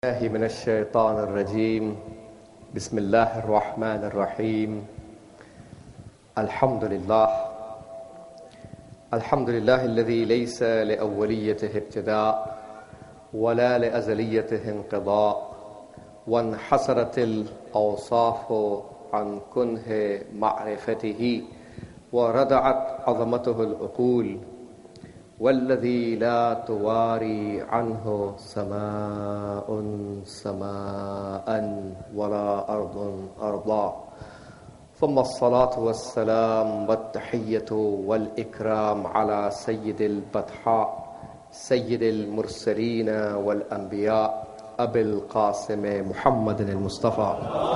الله من الشيطان الرجيم. بسم الله الرحمن الرحيم. الحمد لله الذي ليس لأوليته ابتداء ولا لأزليته انقضاء، وانحصرت الأوصاف عن كنه معرفته وردعت عظمته العقول، والذي لا تواري عنه سماء ولا أرض أرضا. ثم الصلاة والسلام والتحية والإكرام على سيد البطحاء سيد المرسلين والأنبياء أبي القاسم محمد المصطفى،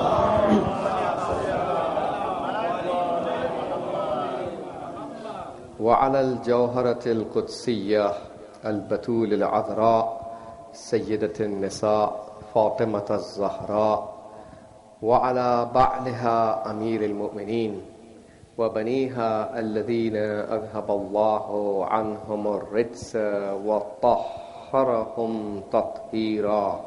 وعلى الجوهرة القدسية البتول العذراء سيدة النساء فاطمة الزهراء، وعلى بعلها أمير المؤمنين وبنيها الذين أذهب الله عنهم الرجس وطهرهم تطهيرا.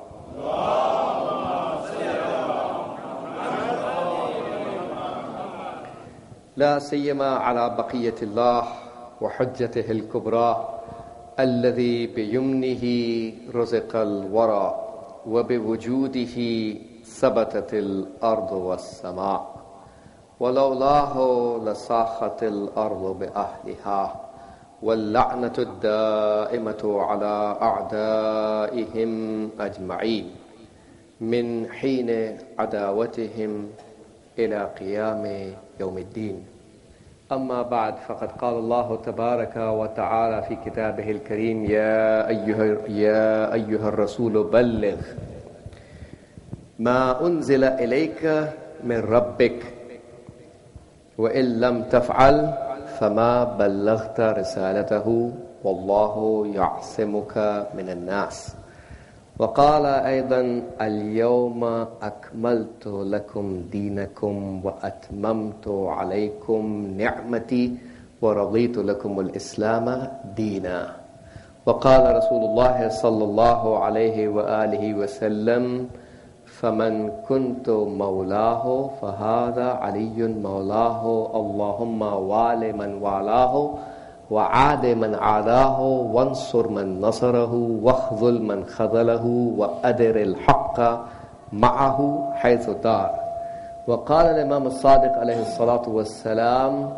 لا سيما على بقية الله وحجته الكبرى الذي بيمنه رزق الورى وبوجوده ثبتت الأرض والسماء، ولولاه لصاخت الأرض بأهلها، واللعنة الدائمة على أعدائهم أجمعين من حين عداوتهم إلى قيام يوم الدين. أما بعد، فقد قال الله تبارك وتعالى في كتابه الكريم: يا أيها الرسول بلغ ما أنزل إليك من ربك وإن لم تفعل فما بلغت رسالته والله يعصمك من الناس. وقال أيضا: اليوم أكملت لكم دينكم وأتممت عليكم نعمتي ورضيت لكم الإسلام دينا. وقال رسول الله صلى الله عليه وآله وسلم: فمن كنت مولاه فهذا علي مولاه، اللهم وال من والاه وعاد من عاداه وانصر من نصره واخذل من خذله وأدر الحق معه حيث دار. وقال الإمام الصادق عليه الصلاة والسلام: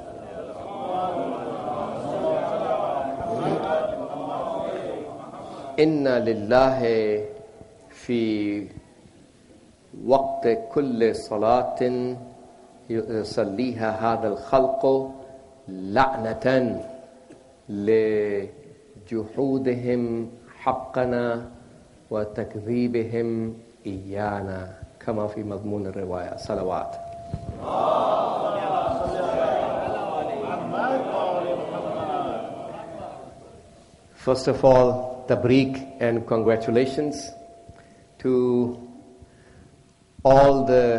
إن لله في وقت كل صلاة يصليها هذا الخلق لعنة لجحودهم حقنا وتكذيبهم إيانا، كما في مضمون الرواية. صلوات. First of all, tabreek and congratulations to all the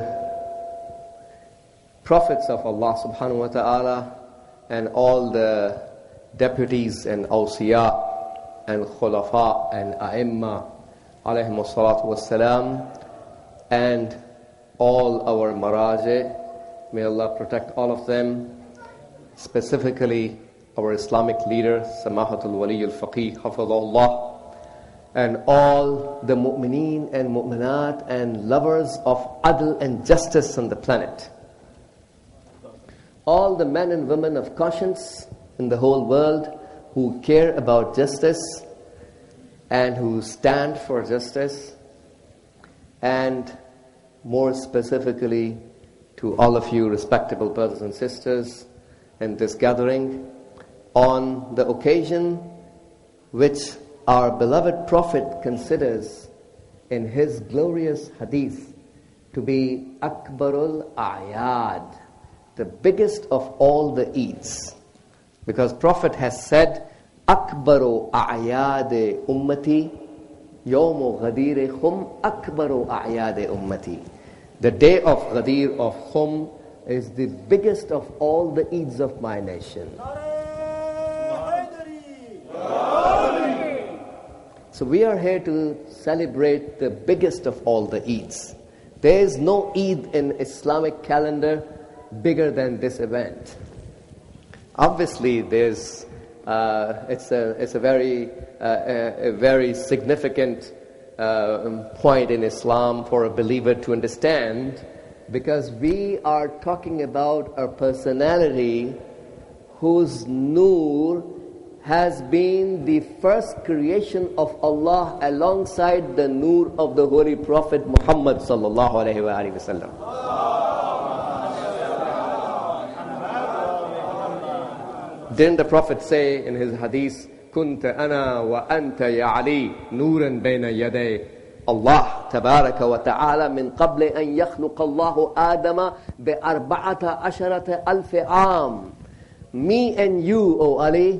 prophets of Allah subhanahu wa ta'ala and all the deputies and awsiya and khulafa and a'imma alayhimu salatu wassalam, and all our maraji. May Allah protect all of them, specifically our Islamic leader Samahatul Wali al-Faqih Hafidhahullah, and all the mu'mineen and mu'minat and lovers of adl and justice on the planet. All the men and women of conscience in the whole world who care about justice and who stand for justice, and more specifically to all of you respectable brothers and sisters in this gathering on the occasion which our beloved Prophet considers in his glorious hadith to be Akbarul A'yad, the biggest of all the Eids. Because Prophet has said, Akbaru A'yade Ummati, Yawmu Ghadir Khum Akbaru A'yade Ummati. The day of Ghadir of Khum is the biggest of all the Eids of my nation. So we are here to celebrate the biggest of all the Eids. There is no Eid in Islamic calendar bigger than this event. Obviously, it's a very significant point in Islam for a believer to understand, because we are talking about a personality whose nur has been the first creation of Allah alongside the nur of the Holy Prophet Muhammad sallallahu alaihi wasallam. Didn't the Prophet say in his hadith, كنت أنا وأنت يا علي نورا بين يدي الله تبارك وتعالى من قبل أن يخلق الله آدم بأربعة عشرة ألف عام. Me and you, O Ali,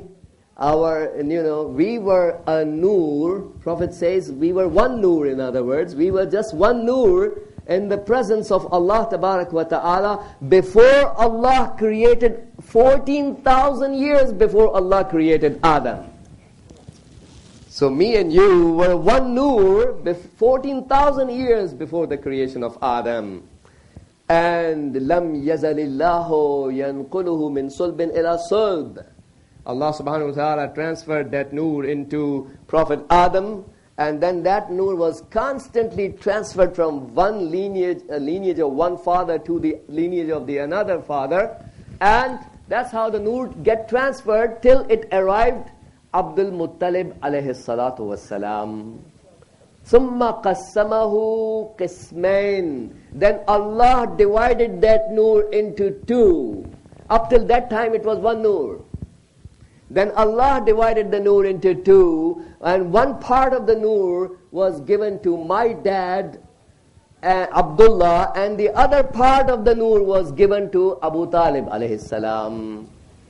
we were a nur. Prophet says we were one nur. In other words, we were just one nur in the presence of Allah Tabarak wa Ta'ala before Allah created 14,000 years before Allah created Adam. So me and you were one nur 14,000 years before the creation of Adam. And lam yazalillahu yanquluhu min sulbin ila sulb. Allah subhanahu wa ta'ala transferred that nur into Prophet Adam, and then that nur was constantly transferred from one lineage, a lineage of one father, to the lineage of the another father, and that's how the nur get transferred till it arrived Abdul Muttalib alayhi salatu wassalam. Summa qassamahu qismain. Then Allah divided that nur into two. Up till that time it was one nur. Then Allah divided the nur into two, and one part of the nur was given to my dad, Abdullah, and the other part of the nur was given to Abu Talib alayhi salam.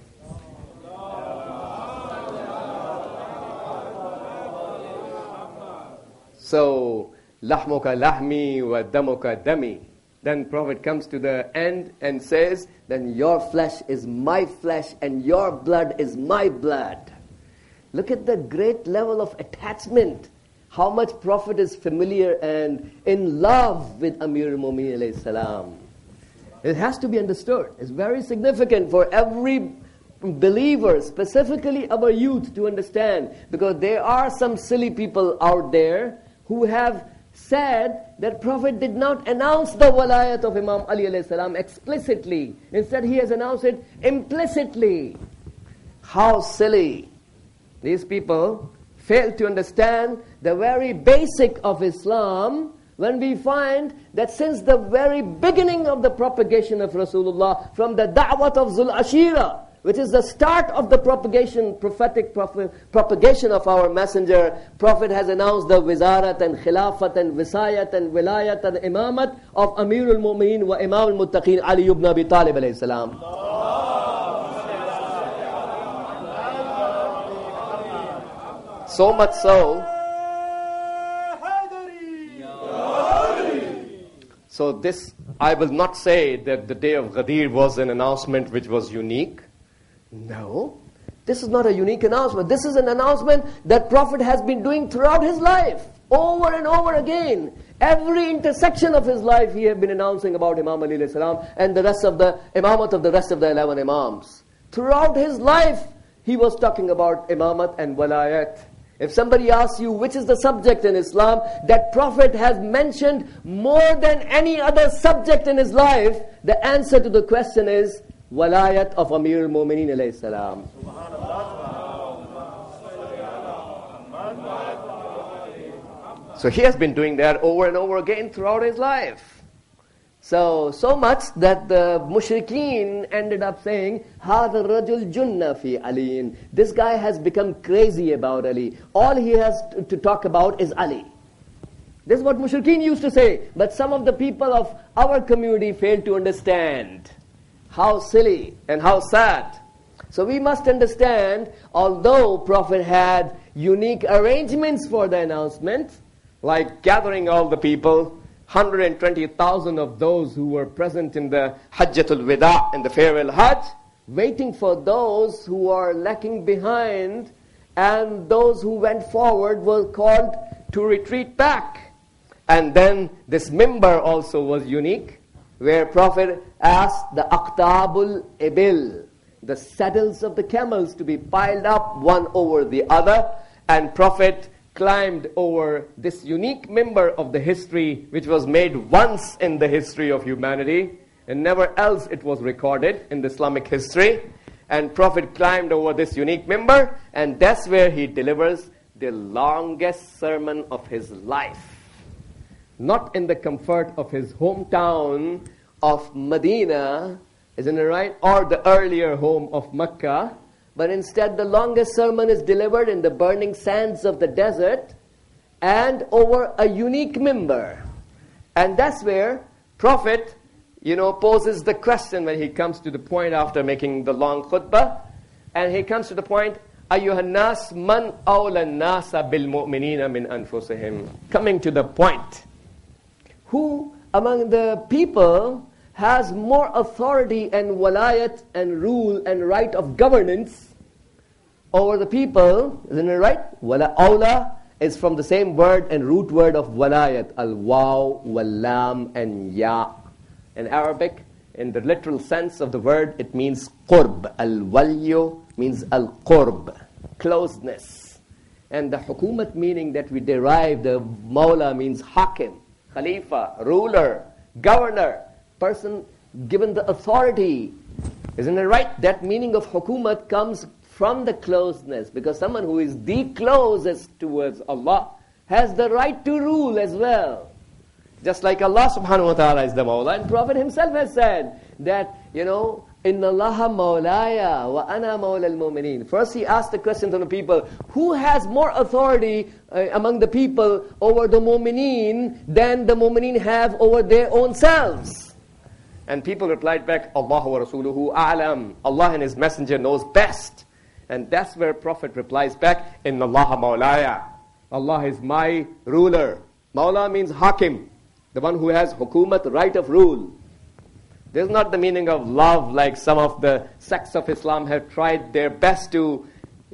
So, lahmuka lahmi wa damuka dami. Then Prophet comes to the end and says, then your flesh is my flesh and your blood is my blood. Look at the great level of attachment. How much Prophet is familiar and in love with Amir al-Mu'minin alayhi salam. It has to be understood. It's very significant for every believer, specifically our youth, to understand. Because there are some silly people out there who have said that Prophet did not announce the walayat of Imam Ali alayhi salam explicitly. Instead, he has announced it implicitly. How silly. These people fail to understand the very basic of Islam, when we find that since the very beginning of the propagation of Rasulullah, from the da'wat of Zul Ashira, which is the start of the prophetic propagation of our messenger, Prophet has announced the wizarat and khilafat and visayat and wilayat and imamat of Amir al-Mu'minin wa Imam al-Muttaqeen Ali ibn Abi Talib alayhi salam. So much so this, I will not say that the day of Ghadir was an announcement which was unique. No, this is not a unique announcement. This is an announcement that Prophet has been doing throughout his life, over and over again. Every intersection of his life he had been announcing about Imam Ali alayhi salam and the rest of the imamat of the rest of the 11 imams. Throughout his life he was talking about imamat and walayat. If somebody asks you which is the subject in Islam that Prophet has mentioned more than any other subject in his life, the answer to the question is walayat of Amir al-Mu'minin alayhi salam. So he has been doing that over and over again throughout his life. So much that the mushrikeen ended up saying, هَذَا الرَّجُلْ جُنَّ فِي عَلِيٍّ. This guy has become crazy about Ali. All he has to talk about is Ali. This is what mushrikeen used to say. But some of the people of our community failed to understand. How silly and how sad. So we must understand, although Prophet had unique arrangements for the announcement, like gathering all the people, 120,000 of those who were present in the Hajjatul Wida, in the farewell Hajj, waiting for those who are lacking behind and those who went forward were called to retreat back. And then this mimbar also was unique, where Prophet asked the aqtabul ibil, the saddles of the camels, to be piled up one over the other, and Prophet climbed over this unique mimbar of the history, which was made once in the history of humanity, and never else it was recorded in the Islamic history. And Prophet climbed over this unique mimbar, and that's where he delivers the longest sermon of his life. Not in the comfort of his hometown of Medina, isn't it right? Or the earlier home of Mecca. But instead the longest sermon is delivered in the burning sands of the desert and over a unique mimbar. And that's where Prophet, poses the question when he comes to the point after making the long khutbah. And he comes to the point, Ayyuhan nas man awla nasa bil mu'minina min anfusihim. Coming to the point. Who among the people has more authority and walayat and rule and right of governance over the people, isn't it right? Wala awla is from the same word and root word of walayat, al-waw, wal-lam, and ya. In Arabic, in the literal sense of the word, it means qurb. Al-walyu means al-qurb, closeness. And the hukumat meaning that we derive, the mawla means hakim, khalifa, ruler, governor, person given the authority. Isn't it right? That meaning of hukumat comes from the closeness, because someone who is the closest towards Allah has the right to rule as well. Just like Allah subhanahu wa ta'ala is the mawla, and Prophet himself has said that, Inna Allaha mawlaya wa ana mawla al-mu'mineen. First he asked the question to the people, who has more authority among the people over the mu'mineen than the mu'mineen have over their own selves? And people replied back, Allah wa rasuluhu a'lam. Allah and His Messenger knows best. And that's where Prophet replies back, Inna Allaha mawlaya. Allah is my ruler. Mawla means hakim, the one who has hukumat, right of rule. This is not the meaning of love, like some of the sects of Islam have tried their best to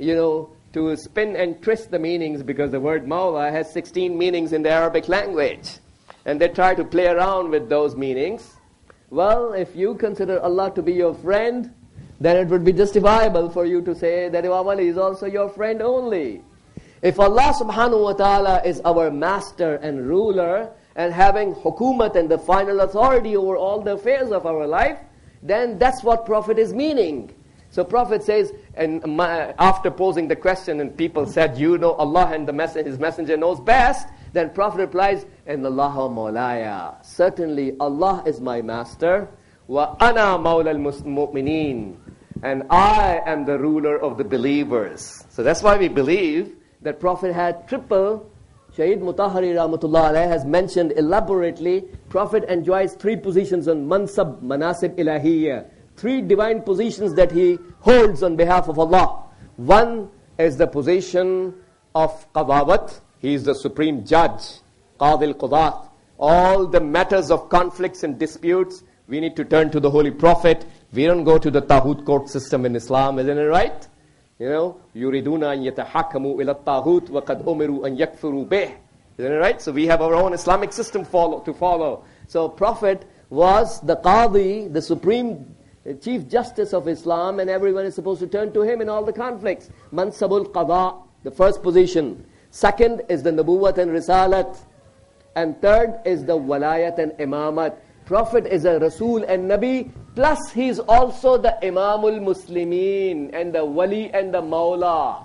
spin and twist the meanings, because the word mawla has 16 meanings in the Arabic language. And they try to play around with those meanings. Well, if you consider Allah to be your friend, then it would be justifiable for you to say that Imam Ali is also your friend only. If Allah subhanahu wa ta'ala is our master and ruler, and having hukumat and the final authority over all the affairs of our life, then that's what Prophet is meaning. So Prophet says, and after posing the question and people said, Allah and His Messenger knows best, then Prophet replies, Inna Allaha mawlaya. Certainly Allah is my master, wa ana mawla al-mu'mineen, and I am the ruler of the believers. So that's why we believe that Prophet had triple. Shaheed Mutahari Rahmatullah Alayhi has mentioned elaborately, Prophet enjoys 3 positions on mansab, manasib ilahiyya. 3 divine positions that he holds on behalf of Allah. One is the position of qadawat. He is the supreme judge, qadil qudat. All the matters of conflicts and disputes, we need to turn to the Holy Prophet. We don't go to the Taghut court system in Islam, isn't it right? yuriduna an yatahakamu ila at-taghut wa qad umiru an yakfuru bih. Isn't it right? So we have our own Islamic system to follow. So Prophet was the Qadi, the supreme Chief Justice of Islam, and everyone is supposed to turn to him in all the conflicts. Mansabul Qada, the first position. Second is the Nabuwat and Risalat. And third is the Walayat and Imamat. Prophet is a Rasul and Nabi, plus he is also the Imamul Muslimin and the Wali and the Mawla.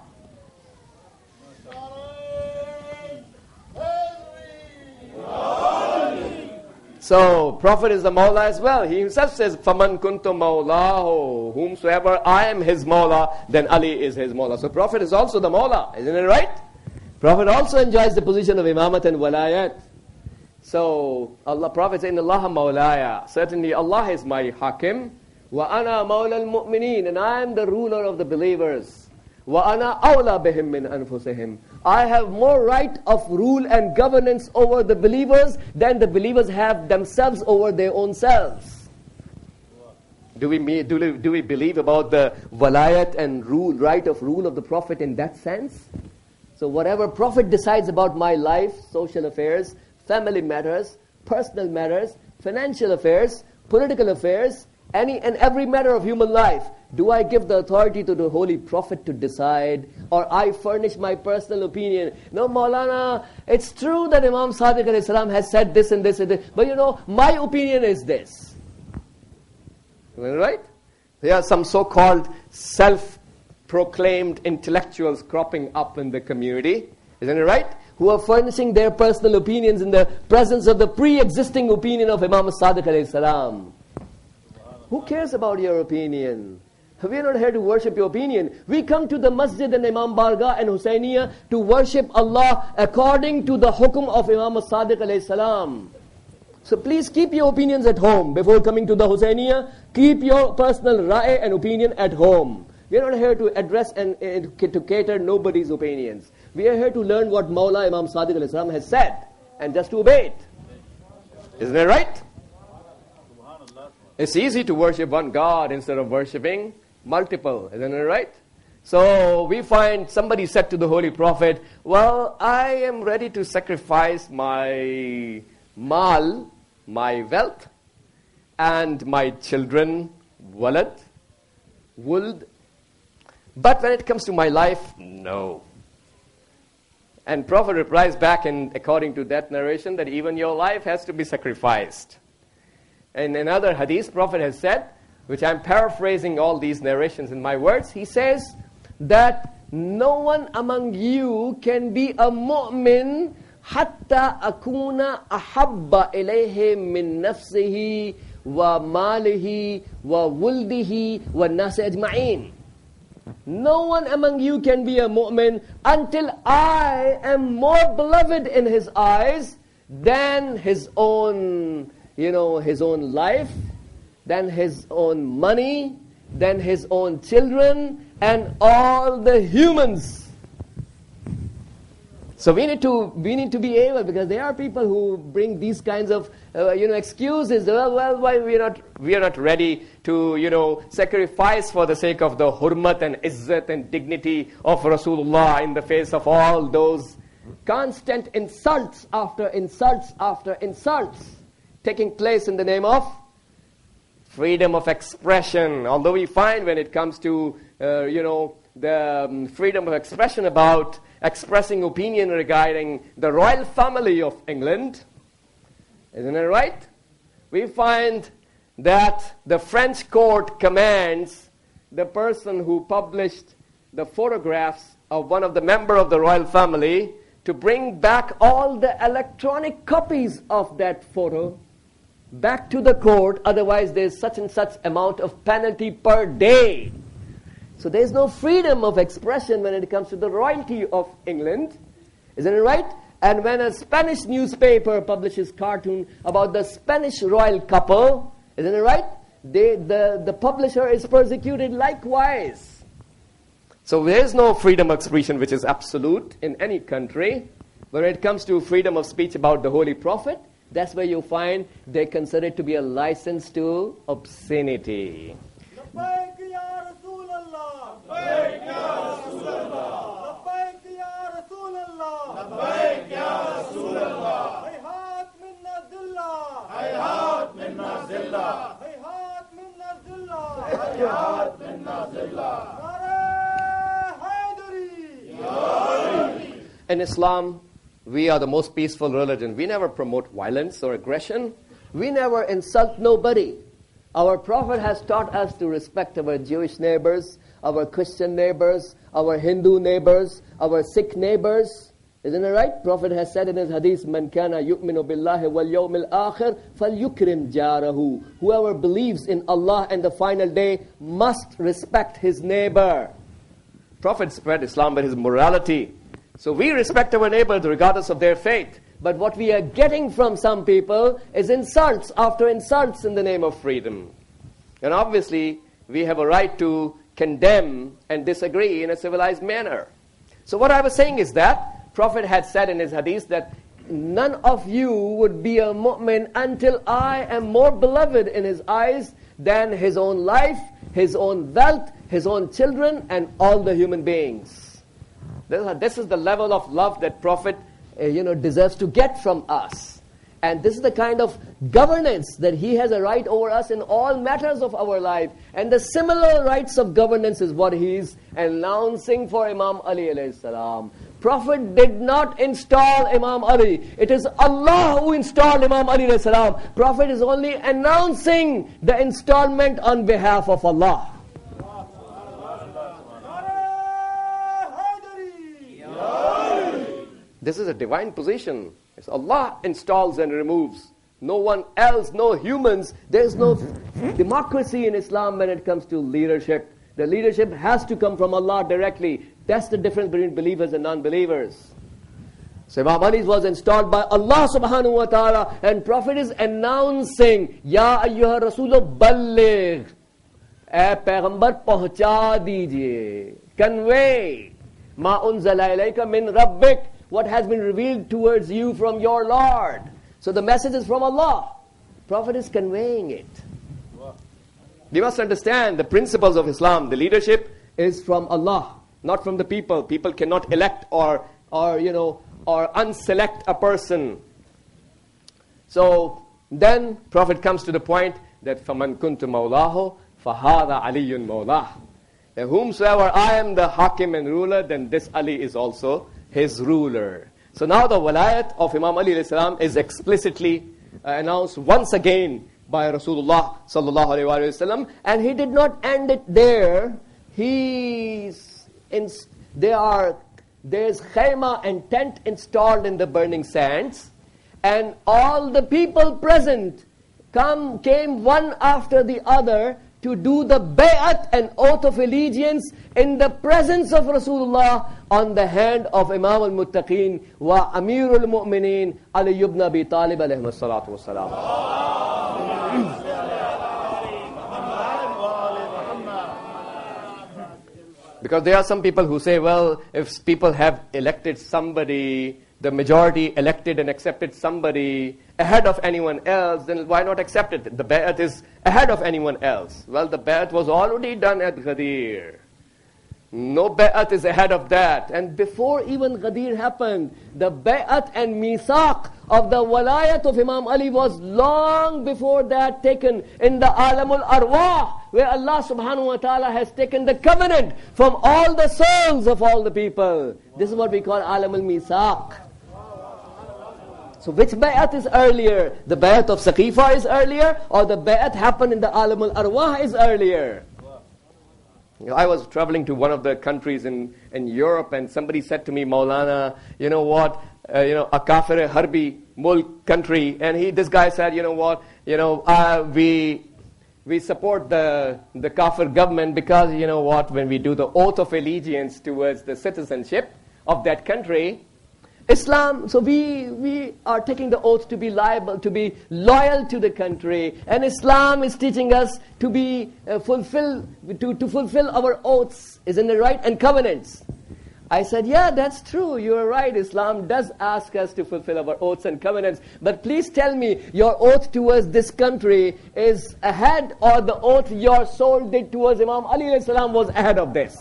So Prophet is the Mawla as well. He himself says, "Faman kuntu Mawlahu," whomsoever I am his Mawla, then Ali is his Mawla. So Prophet is also the Mawla, isn't it right? Prophet also enjoys the position of Imamat and Walayat. So Allah, Prophet said, "Inna Allaha mawlaya." Certainly Allah is my hakim. Wa ana mawla al-mu'mineen, and I am the ruler of the believers. Wa ana awla bihim min anfusihim. I have more right of rule and governance over the believers than the believers have themselves over their own selves. Do we believe about the walayat and right of rule of the Prophet in that sense? So whatever Prophet decides about my life, social affairs, family matters, personal matters, financial affairs, political affairs, any and every matter of human life, do I give the authority to the Holy Prophet to decide, or I furnish my personal opinion? No, Maulana, it's true that Imam Sadiq alayhi salam has said this and this and this, but my opinion is this. Right? There are some so-called self-proclaimed intellectuals cropping up in the community, isn't it right? Who are furnishing their personal opinions in the presence of the pre-existing opinion of Imam Sadiq alayhi salam. Who cares about your opinion? We are not here to worship your opinion. We come to the masjid and Imam Bargah and Husainiya to worship Allah according to the hukum of Imam Sadiq alayhi salam. So please keep your opinions at home. Before coming to the Husainiya, keep your personal ra'i and opinion at home. We are not here to address and to cater nobody's opinions. We are here to learn what Mawla Imam Sadiq alayhi salam has said and just to obey it. Isn't that right? It's easy to worship one God instead of worshipping multiple, isn't it right? So we find somebody said to the Holy Prophet, well, I am ready to sacrifice my mal, my wealth, and my children, walad, wuld. But when it comes to my life, no. And Prophet replies back, and according to that narration, that even your life has to be sacrificed. In another hadith, Prophet has said, which I'm paraphrasing all these narrations in my words, he says that no one among you can be a mu'min hatta akuna ahabba ilayhi min nafsihi wa malihi wa wuldihi wa nasi ajma'in. No one among you can be a mu'min until I am more beloved in his eyes than his own his own life, than his own money, than his own children, and all the humans. So we need to be able, because there are people who bring these kinds of excuses. Well, why we are not ready to sacrifice for the sake of the hurmat and izzat and dignity of Rasulullah in the face of all those constant insults after insults after insults taking place in the name of freedom of expression. Although we find when it comes to the freedom of expression about expressing opinion regarding the royal family of England, isn't it right? We find that the French court commands the person who published the photographs of one of the members of the royal family to bring back all the electronic copies of that photo back to the court, otherwise there's such and such amount of penalty per day. So there's no freedom of expression when it comes to the royalty of England, isn't it right? And when a Spanish newspaper publishes cartoon about the Spanish royal couple, isn't it right? The publisher is persecuted likewise. So there's no freedom of expression which is absolute in any country. When it comes to freedom of speech about the Holy Prophet, that's where you find they consider it to be a license to obscenity. لبيك يا رسول الله لبيك يا رسول الله لبيك يا رسول الله لبيك يا رسول الله هيهات منا الذلة هيهات منا الذلة هيهات منا الذلة هيهات منا الذلة نعرة حيدري. In Islam, we are the most peaceful religion. We never promote violence or aggression. We never insult nobody. Our Prophet has taught us to respect our Jewish neighbors, our Christian neighbors, our Hindu neighbors, our Sikh neighbors. Isn't it right? Prophet has said in his hadith, "Man kana yu'minu billahi wal yawmil akhir falyukrim jarahu." Whoever believes in Allah and the final day must respect his neighbor. Prophet spread Islam by his morality. So we respect our neighbors regardless of their faith. But what we are getting from some people is insults after insults in the name of freedom. And obviously, we have a right to condemn and disagree in a civilized manner. So what I was saying is that Prophet had said in his hadith that none of you would be a mu'min until I am more beloved in his eyes than his own life, his own wealth, his own children, and all the human beings. This is the level of love that Prophet deserves to get from us. And this is the kind of governance that he has a right over us in all matters of our life. And the similar rights of governance is what he is announcing for Imam Ali alayhi salam. Prophet did not install Imam Ali. It is Allah who installed Imam Ali alayhi salam. Prophet is only announcing the installment on behalf of Allah. This is a divine position. It's Allah installs and removes. No one else, no humans. There is no democracy in Islam when it comes to leadership. The leadership has to come from Allah directly. That's the difference between believers and non-believers. So Imam Ali was installed by Allah subhanahu wa ta'ala, and Prophet is announcing, Ya ayyuha Rasulullah balligh. Eh Payghambar pahuncha dijiye. Convey. Ma unzala ilayka min rabbik. What has been revealed towards you from your Lord. So the message is from Allah. Prophet is conveying it. We must understand the principles of Islam. The leadership is from Allah, not from the people. People cannot elect or unselect a person. So then Prophet comes to the point that فَمَنْ كُنْتُ مَوْلَاهُ فَهَذَا عَلِيٌّ مَوْلَاهُ. That whomsoever I am the hakim and ruler, then this Ali is also his ruler. So now the walayat of Imam Ali alayhi salam is explicitly announced once again by Rasulullah sallallahu alayhi wa sallam, and he did not end it there. There's khayma and tent installed in the burning sands, and all the people present came one after the other to do the bay'at and oath of allegiance in the presence of Rasulullah on the hand of Imam al-Muttaqeen wa Amirul Mu'mineen Ali ibn Abi Talib alayhi salatu wassalam. Because there are some people who say, well, if people have elected somebody, the majority elected and accepted somebody ahead of anyone else, then why not accept it? The bay'at is ahead of anyone else. Well, the bay'at was already done at Ghadir. No bay'at is ahead of that. And before even Ghadir happened, the bay'at and mithaq of the walayat of Imam Ali was long before that taken in the alamul arwah, where Allah subhanahu wa ta'ala has taken the covenant from all the souls of all the people. This is what we call alamul mithaq. So which bay'at is earlier? The bay'at of Saqifa is earlier, or the bay'at happened in the alamul arwah is earlier? I was traveling to one of the countries in Europe, and somebody said to me, Maulana, you know what, a kafir harbi mulk country, and this guy said, you know what, we support the kafir government because, you know what, when we do the oath of allegiance towards the citizenship of that country, Islam, so we are taking the oath to be liable, to be loyal to the country, and Islam is teaching us to be fulfill our oaths, isn't it right? And covenants. I said, yeah, that's true. You are right. Islam does ask us to fulfill our oaths and covenants. But please tell me, your oath towards this country is ahead, or the oath your soul did towards Imam Ali alayhi salam was ahead of this?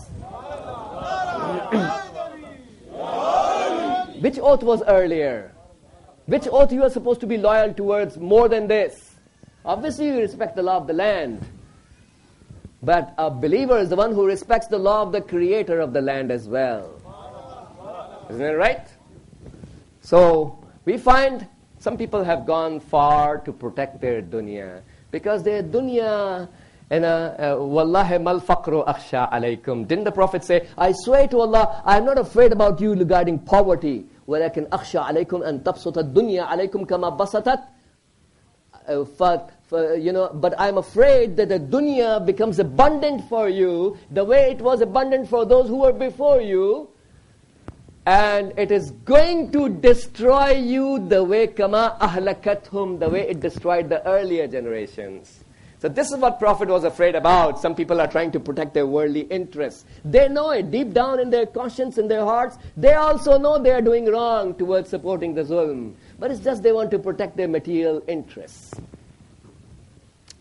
Which oath was earlier? Which oath you are supposed to be loyal towards more than this? Obviously you respect the law of the land. But a believer is the one who respects the law of the creator of the land as well. Isn't it right? So we find some people have gone far to protect their dunya. Because their dunya, Wallahi mal faqru akhsha alaykum. Didn't the Prophet say, I swear to Allah, I am not afraid about you regarding poverty. وَلَكِنْ أَخْشَى عَلَيْكُمْ أَن تَبْسُطَ الدُّنْيَا عَلَيْكُمْ كَمَا بَسَطَتْ but I'm afraid that the dunya becomes abundant for you the way it was abundant for those who were before you, and it is going to destroy you the way kama ahlakathum, the way it destroyed the earlier generations. So this is what Prophet was afraid about. Some people are trying to protect their worldly interests. They know it deep down in their conscience, in their hearts. They also know they are doing wrong towards supporting the zulm. But it's just they want to protect their material interests.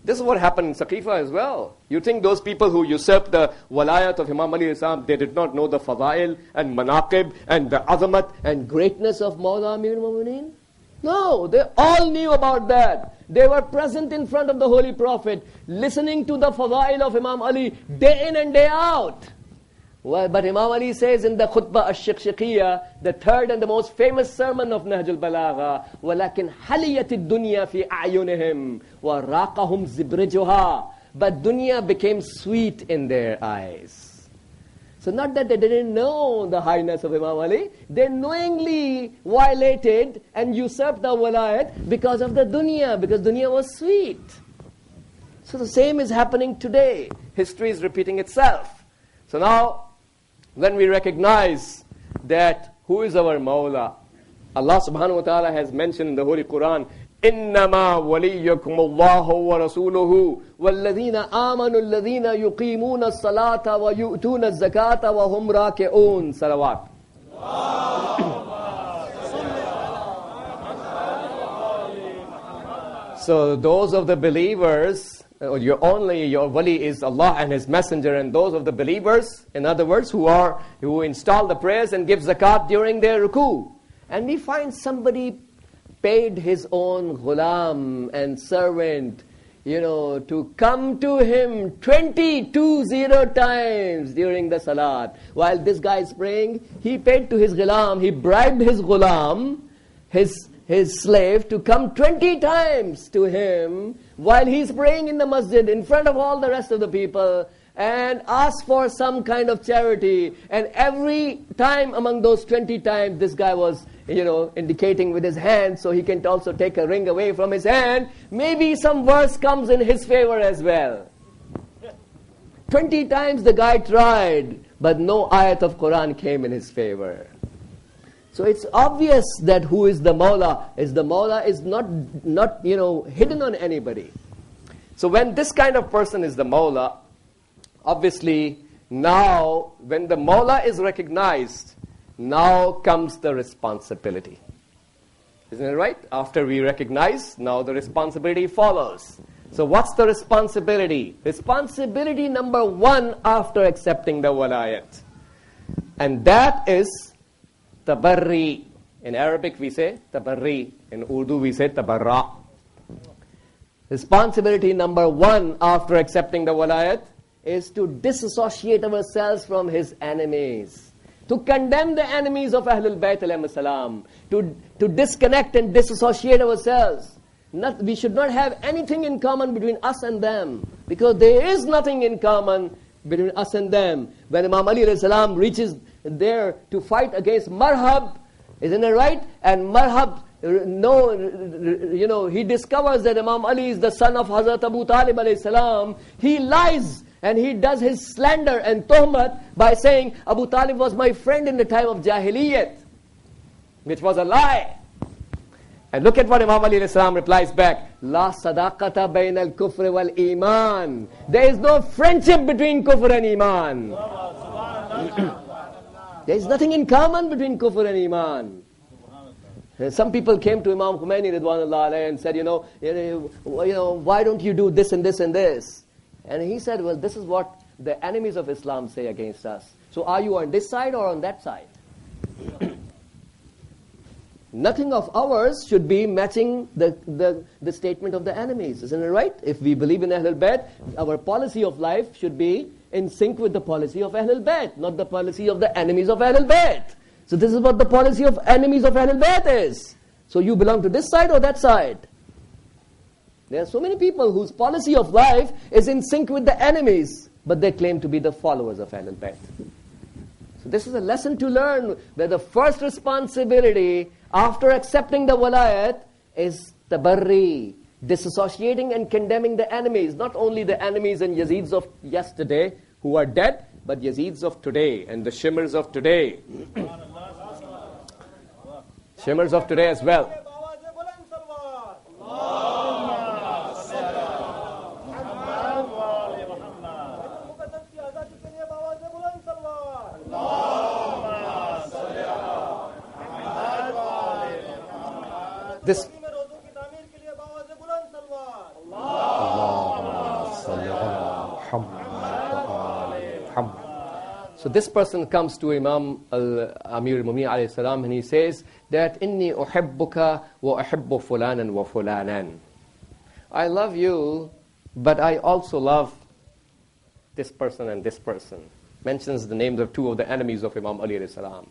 This is what happened in Saqifa as well. You think those people who usurped the walayat of Imam Ali Islam, they did not know the fadail and manaqib and the azamat and greatness of Mawla Amir al-Mu'mineen? No, they all knew about that. They were present in front of the Holy Prophet, listening to the fadail of Imam Ali day in and day out. Well, but Imam Ali says in the Khutbah Ash-Shiqshaqiyya, the third and the most famous sermon of Nahj al-Balagha, وَلَكِنْ حَلِيَتِ الدُّنْيَا فِي أَعْيُنِهِمْ وَرَاقَهُمْ زِبْرِجُهَا. But dunya became sweet in their eyes. So not that they didn't know the highness of Imam Ali, they knowingly violated and usurped the walayat because of the dunya, because dunya was sweet. So the same is happening today. History is repeating itself. So now, when we recognize that who is our Mawla, Allah subhanahu wa ta'ala has mentioned in the Holy Quran, إِنَّمَا وَلِيَّكُمُ اللَّهُ وَرَسُولُهُ وَالَّذِينَ آمَنُوا الَّذِينَ يُقِيمُونَ الصَّلَاةَ وَيُؤْتُونَ الزَّكَاةَ وَهُمْ رَاكِعُونَ. Salawat. So those of the believers, your wali is Allah and His Messenger, and those of the believers, in other words, who install the prayers and give zakat during their ruku. And we find somebody paid his own ghulam and servant, to come to him 20 times during the salat. While this guy is praying, he paid to his ghulam, he bribed his ghulam, his slave, to come 20 times to him while he's praying in the masjid in front of all the rest of the people, and ask for some kind of charity. And every time among those 20 times, this guy was, indicating with his hand, so he can also take a ring away from his hand. Maybe some verse comes in his favor as well. 20 times the guy tried, but no ayat of Quran came in his favor. So it's obvious that who is the Mawla is not hidden on anybody. So when this kind of person is the Mawla, obviously now when the Mawla is recognized, now comes the responsibility. Isn't it right? After we recognize, now the responsibility follows. So what's the responsibility? Responsibility number one after accepting the walayat. And that is tabarri. In Arabic we say tabarri. In Urdu we say tabarra. Responsibility number one after accepting the walayat is to disassociate ourselves from his enemies. To condemn the enemies of Ahlul Bayt alayhi salam. To disconnect and disassociate ourselves. We should not have anything in common between us and them. Because there is nothing in common between us and them. When Imam Ali alayhi salam reaches there to fight against Marhab, isn't it right? And Marhab, he discovers that Imam Ali is the son of Hazrat Abu Talib alayhi salam. He lies and he does his slander and tuhmat by saying, Abu Talib was my friend in the time of Jahiliyyat, which was a lie. And look at what Imam Ali alayhi salam replies back. La sadaqata bayn al-kufr wal-iman. There is no friendship between kufr and iman. There is nothing in common between kufr and iman. Some people came to Imam Khomeini Ridwanullah alayhi and said, why don't you do this and this and this? And he said, well, this is what the enemies of Islam say against us. So are you on this side or on that side? Nothing of ours should be matching the statement of the enemies. Isn't it right? If we believe in Ahlul Bayt, our policy of life should be in sync with the policy of Ahlul Bayt, not the policy of the enemies of Ahlul Bayt. So this is what the policy of enemies of Ahlul Bayt is. So you belong to this side or that side? There are so many people whose policy of life is in sync with the enemies, but they claim to be the followers of Ahlul Bayt. So this is a lesson to learn, where the first responsibility after accepting the walayat is tabarri, disassociating and condemning the enemies, not only the enemies and Yazids of yesterday who are dead, but Yazids of today and the Shimmers of today. Shimmers of today as well. This So this person comes to Imam Amir al-Mu'minin alayhi salam and he says that inni uhibbuka wa uhibbu fulanan wa fulanan. I love you, but I also love this person and this person. Mentions the names of two of the enemies of Imam Ali alayhi salam.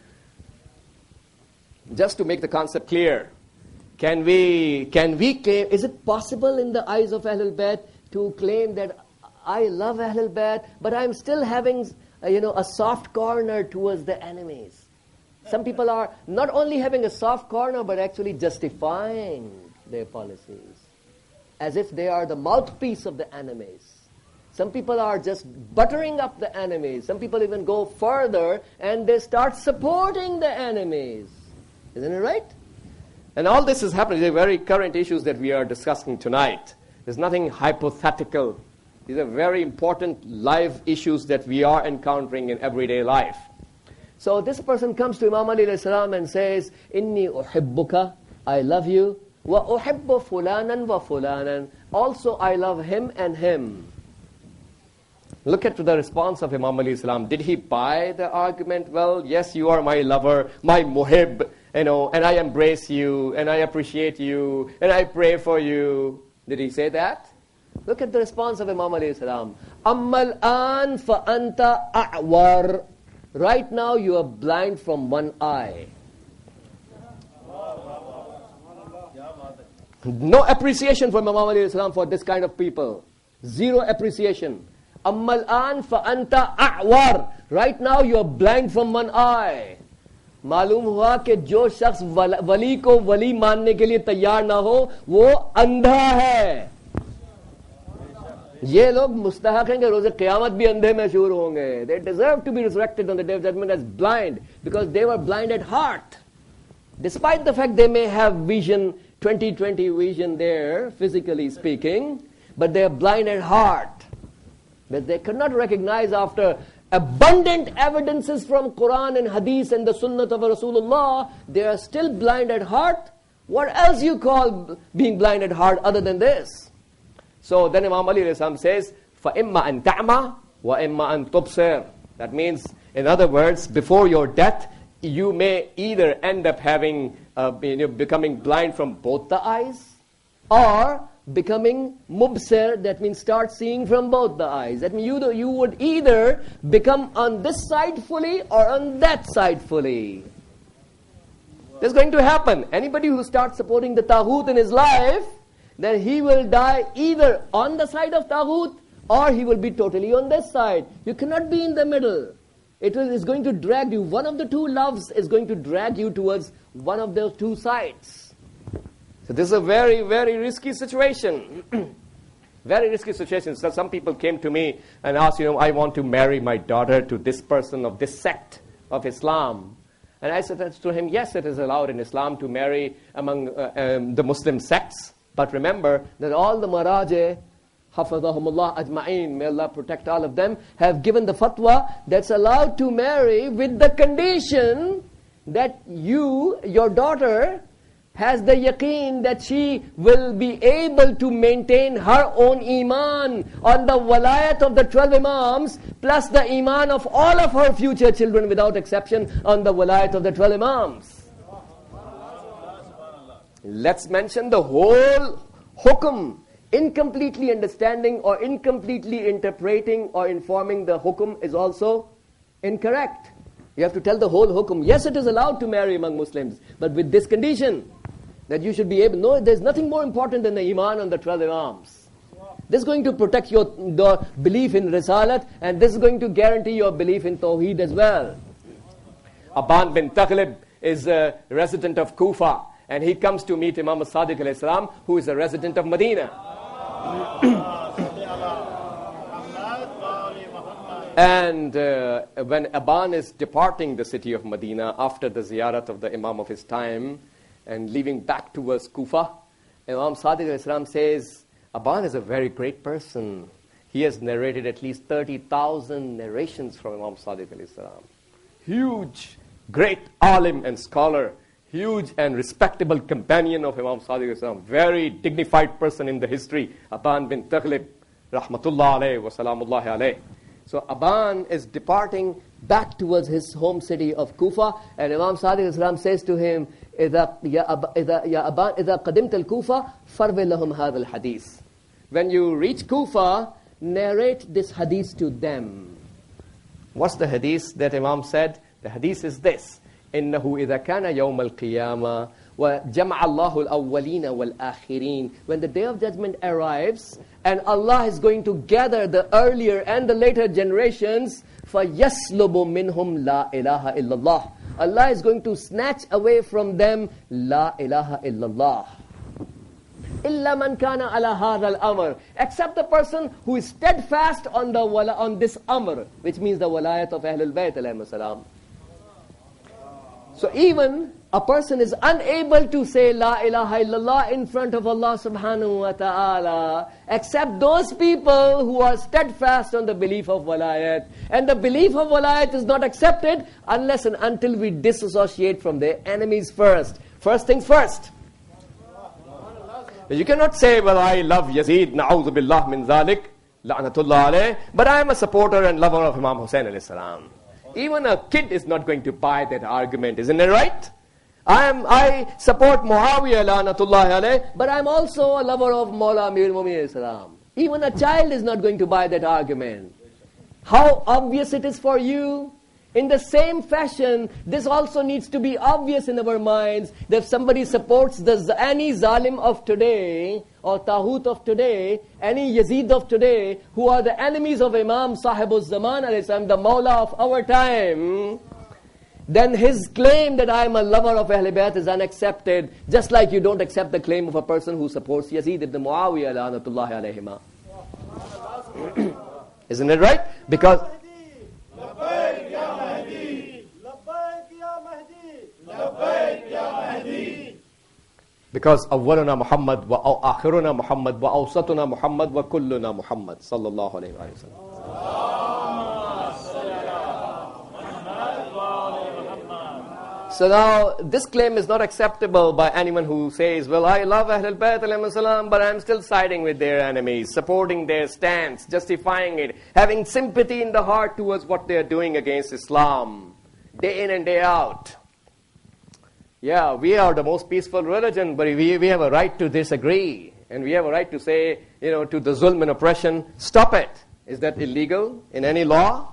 Just to make the concept clear, can we claim, is it possible in the eyes of Ahlul Bayt to claim that I love Ahlul Bayt, but I'm still having a soft corner towards the enemies? Some people are not only having a soft corner, but actually justifying their policies as if they are the mouthpiece of the enemies. Some people are just buttering up the enemies. Some people even go further and they start supporting the enemies. Isn't it right? And all this is happening. These are very current issues that we are discussing tonight. There's nothing hypothetical. These are very important live issues that we are encountering in everyday life. So this person comes to Imam Ali alayhi salam and says, Inni uhibbuka, I love you, wa uhibbu fulanan wa fulanan. Also I love him and him. Look at the response of Imam Ali alayhi salam. Did he buy the argument? Well, yes, you are my lover, my muhib, and I embrace you, and I appreciate you, and I pray for you. Did he say that? Look at the response of Imam Ali alayhi salam. Ammal an fa anta a'war. Right now you are blind from one eye. No appreciation from Imam Ali alayhi salam for this kind of people. Zero appreciation. Ammal an fa anta a'war. Right now you are blind from one eye. मालूम हुआ कि जो शख्स वली को वली मानने के लिए तैयार ना हो वो अंधा है. ये लोग मुस्तहक हैं कि रोज़े क़यामत भी अंधे महशूर होंगे. They deserve to be resurrected on the day of judgment as blind because they were blind at heart. Despite the fact they may have vision, 20/20 vision there, physically speaking, but they are blind at heart. But they could not recognize after abundant evidences from Quran and Hadith and the Sunnah of Rasulullah, they are still blind at heart. What else you call being blind at heart other than this? So then Imam Ali says, فَإِمَّا أَن تَعْمَى وَإِمَّا أَن تُبْصِرْ. That means, in other words, before your death, you may either end up having, becoming blind from both the eyes, or becoming mubsir, that means start seeing from both the eyes. That means you would either become on this side fully or on that side fully. That's going to happen. Anybody who starts supporting the Taghut in his life, then he will die either on the side of Taghut or he will be totally on this side. You cannot be in the middle. It's going to drag you. One of the two loves is going to drag you towards one of those two sides. So this is a very, very risky situation. Very risky situation. So some people came to me and asked, I want to marry my daughter to this person of this sect of Islam. And I said to him, yes, it is allowed in Islam to marry among the Muslim sects. But remember that all the Maraji, Hafadhahumullah Ajma'in, may Allah protect all of them, have given the fatwa that's allowed to marry with the condition that your daughter, has the yaqeen that she will be able to maintain her own iman on the walayat of the 12 imams, plus the iman of all of her future children without exception on the walayat of the 12 imams. Let's mention the whole hukum. Incompletely understanding or incompletely interpreting or informing the hukum is also incorrect. You have to tell the whole hukum. Yes, it is allowed to marry among Muslims, but with this condition, that you should be able, no, there's nothing more important than the iman on the 12 imams. This is going to protect your belief in Risalat, and this is going to guarantee your belief in Tawheed as well. Aban bin Taghlib is a resident of Kufa, and he comes to meet Imam Sadiq alayhi salam, who is a resident of Medina. And when Aban is departing the city of Medina after the ziyarat of the Imam of his time, and leaving back towards Kufa, Imam Sadiq alayhi salam says, Aban is a very great person. He has narrated at least 30,000 narrations from Imam Sadiq alayhi salam. Huge, great alim and scholar, huge and respectable companion of Imam Sadiq alayhi salam, very dignified person in the history, Aban bin Taghlib, rahmatullah alayhi wa salamullahi alayhi. So Aban is departing back towards his home city of Kufa. And Imam Sadiq Islam says to him, إِذَا قَدِمْتَ الْكُوفَةِ فَرْوِ لَهُمْ هَذَا الْحَدِيثِ. When you reach Kufa, narrate this hadith to them. What's the hadith that Imam said? The hadith is this. إِنَّهُ إِذَا كَانَ يَوْمَ الْقِيَامَةِ وَجَمَعَ اللَّهُ الْأَوَّلِينَ وَالْآخِرِينَ. When the day of judgment arrives, and Allah is going to gather the earlier and the later generations, فَيَسْلُبُ مِنْهُمْ لَا إِلَهَ إِلَّا اللَّهِ. Allah is going to snatch away from them La ilaha illallah. Illa man kana ala hadha al-amr. Except the person who is steadfast on this amr, which means the walayat of Ahlul Bayt alayhi salam. So even a person is unable to say La ilaha illallah in front of Allah subhanahu wa ta'ala, except those people who are steadfast on the belief of walayat. And the belief of walayat is not accepted unless and until we disassociate from their enemies first. First things first. You cannot say, well, I love Yazid, na'udhu billah min zalik, la'natullah alayh, but I am a supporter and lover of Imam Hussain alayhi salam. Even a kid is not going to buy that argument, isn't it right? I support Muawiyah la'natullah alayh, but I am also a lover of Mawla Amir al-Mu'minin alayhi salam. Even a child is not going to buy that argument. How obvious it is for you? In the same fashion, this also needs to be obvious in our minds, that if somebody supports any zalim of today, or Tahut of today, any Yazid of today, who are the enemies of Imam Sahibul Zaman alayhi salam, the Mawla of our time, then his claim that I am a lover of Ahlul Bayt is unaccepted, just like you don't accept the claim of a person who supports Yazid ibn Muawiyah la'natullahi alayhima. Isn't it right? Because لبيك يا مهدي لبيك يا مهدي لبيك يا مهدي. Because أولنا محمد وآخرنا محمد وأوسطنا محمد وكلنا محمد صلى الله عليه وسلم. So now, this claim is not acceptable by anyone who says, well, I love Ahlul Bayt alayhi salam, but I'm still siding with their enemies, supporting their stance, justifying it, having sympathy in the heart towards what they are doing against Islam, day in and day out. Yeah, we are the most peaceful religion, but we have a right to disagree. And we have a right to say, to the zulm and oppression, stop it. Is that illegal in any law?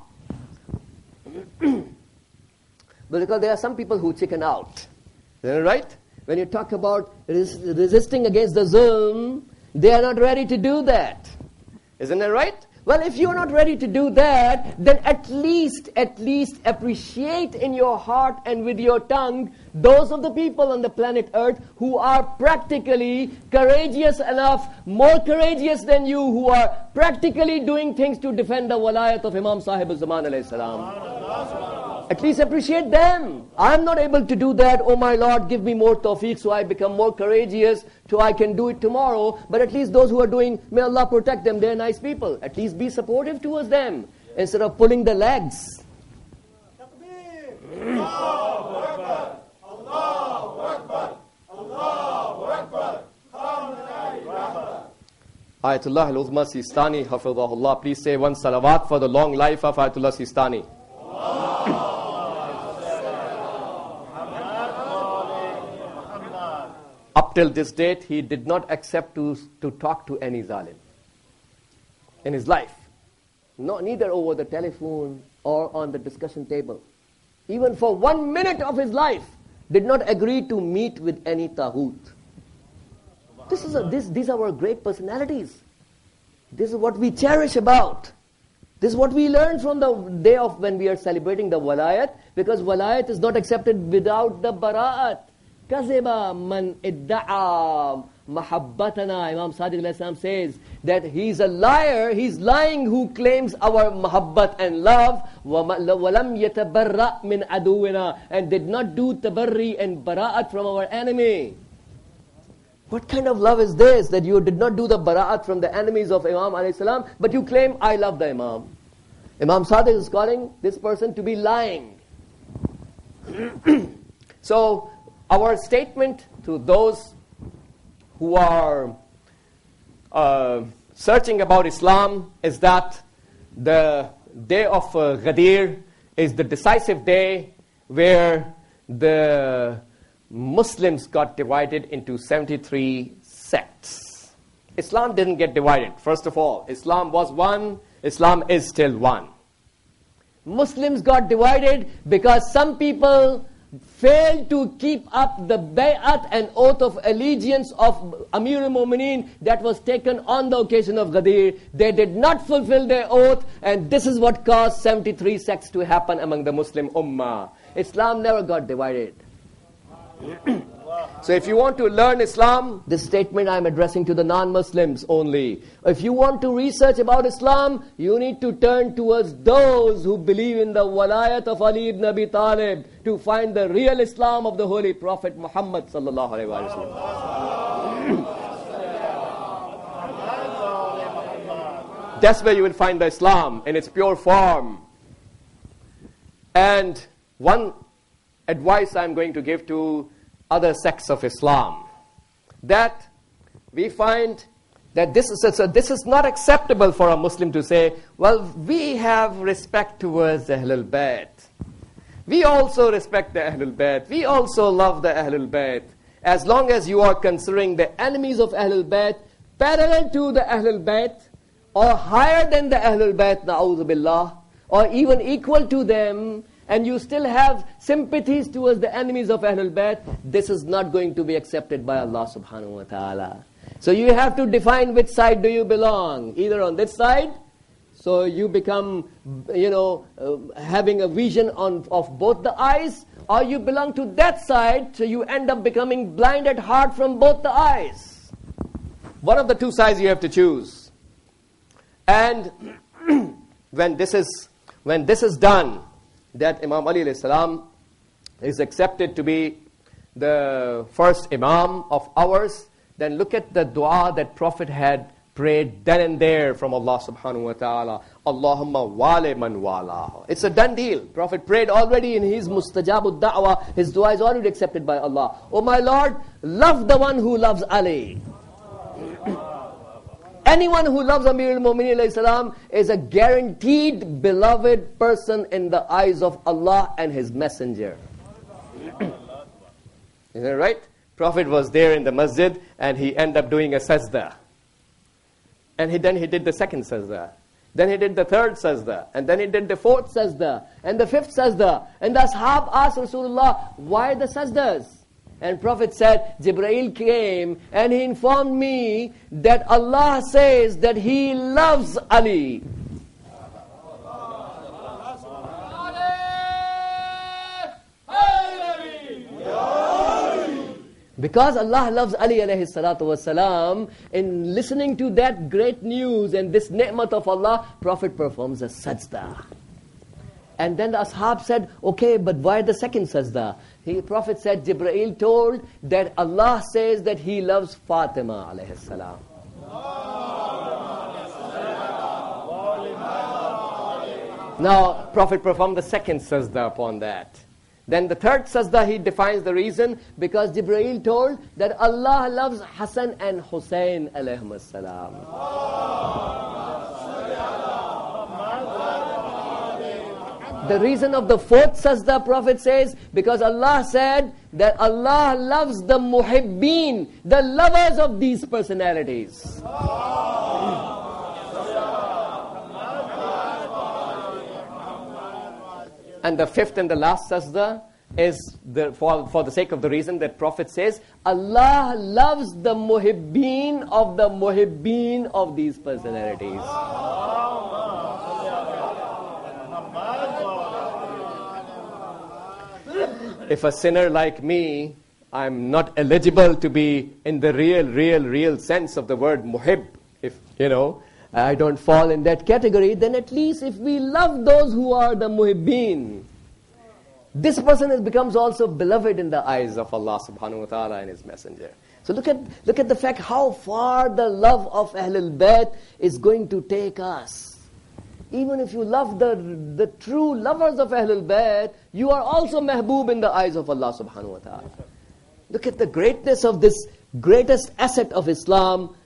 But because there are some people who chicken out. Isn't it right? When you talk about resisting against the zulm, they are not ready to do that. Isn't it right? Well, if you are not ready to do that, then at least appreciate in your heart and with your tongue those of the people on the planet Earth who are practically courageous enough, more courageous than you, who are practically doing things to defend the walayat of Imam Sahibul Zaman alayhi salam. At least appreciate them. I'm not able to do that. Oh my Lord, give me more tawfiq so I become more courageous, so I can do it tomorrow. But at least those who are doing, may Allah protect them, they're nice people. At least be supportive towards them instead of pulling the legs. Takbir. Allahu Akbar. Allahu Akbar. Allahu Akbar. Ayatullah al-Uzma Sistani, hafidhahullah. Please say one salawat for the long life of Ayatullah Sistani. Up till this date, he did not accept to talk to any zalim in his life. No, neither over the telephone or on the discussion table. Even for 1 minute of his life, did not agree to meet with any taghut. These are our great personalities. This is what we cherish about. This is what we learn from the day of when we are celebrating the walayat, because walayat is not accepted without the bara'at. Kaziba man idda'a mahabbatana. Imam Sadiq alayhi salam says that he's a liar, he's lying who claims our mahabbat and love, walam yatabarra min aduwina, and did not do tabarri and bara'at from our enemy. What kind of love is this, that you did not do the bara'at from the enemies of Imam alayhi salam, but you claim, I love the Imam. Imam Sadiq is calling this person to be lying. So, our statement to those who are searching about Islam is that the day of Ghadir is the decisive day where the Muslims got divided into 73 sects. Islam didn't get divided. First of all, Islam was one. Islam is still one. Muslims got divided because some people failed to keep up the bay'at and oath of allegiance of Amir al-Mu'mineen that was taken on the occasion of Ghadir. They did not fulfill their oath, and this is what caused 73 sects to happen among the Muslim Ummah. Islam never got divided. So if you want to learn Islam, this statement I'm addressing to the non-Muslims only. If you want to research about Islam, you need to turn towards those who believe in the walayat of Ali ibn Abi Talib to find the real Islam of the Holy Prophet Muhammad sallallahu alaihi wasallam. That's where you will find the Islam in its pure form. And one advice I'm going to give to other sects of Islam, that we find that this is not acceptable for a Muslim to say, well, we have respect towards the Ahlul Bayt. We also respect the Ahlul Bayt. We also love the Ahlul Bayt. As long as you are considering the enemies of Ahlul Bayt parallel to the Ahlul Bayt, or higher than the Ahlul Bayt, na'udhu billah, or even equal to them, and you still have sympathies towards the enemies of Ahlul Bayt, this is not going to be accepted by Allah subhanahu wa ta'ala. So you have to define which side do you belong. Either on this side, so you become, having a vision of both the eyes, or you belong to that side, so you end up becoming blind at heart from both the eyes. One of the two sides you have to choose. And when this is done, that Imam Ali alayhi salam is accepted to be the first Imam of ours, then look at the dua that Prophet had prayed then and there from Allah subhanahu wa ta'ala. Allahumma wale man walahu. It's a done deal. Prophet prayed already in his mustajabud da'wah. His dua is already accepted by Allah. Oh my Lord, love the one who loves Ali. Anyone who loves Amir al-Mu'mineen alayhi salam is a guaranteed beloved person in the eyes of Allah and His Messenger. Is that right? Prophet was there in the masjid and he ended up doing a sajda. And then he did the second sajda. Then he did the third sajda. And then he did the fourth sajda. And the fifth sajda. And the ashab asked Rasulullah, why the sajdas? And Prophet said, Jibreel came and he informed me that Allah says that He loves Ali. Because Allah loves Ali alayhi salatu wasalam, in listening to that great news and this ni'mat of Allah, Prophet performs a sajda. And then the ashab said, okay, but why the second sajda? Prophet said, Jibreel told that Allah says that He loves Fatima alayhi salam. Now, Prophet performed the second sajda upon that. Then the third sajda, he defines the reason, because Jibreel told that Allah loves Hassan and Hussein alayhim salam. The reason of the fourth sajda, Prophet says, because Allah said that Allah loves the muhibbeen, the lovers of these personalities. And the fifth and the last sajda is for the sake of the reason that Prophet says, Allah loves the muhibbeen of these personalities. If a sinner like me, I'm not eligible to be in the real sense of the word muhib. If, I don't fall in that category, then at least if we love those who are the muhibbeen, this person becomes also beloved in the eyes of Allah subhanahu wa ta'ala and His Messenger. So look at the fact how far the love of Ahlul Bayt is going to take us. Even if you love the true lovers of Ahlul Bayt, you are also mahboob in the eyes of Allah subhanahu wa ta'ala. Look at the greatness of this greatest asset of Islam,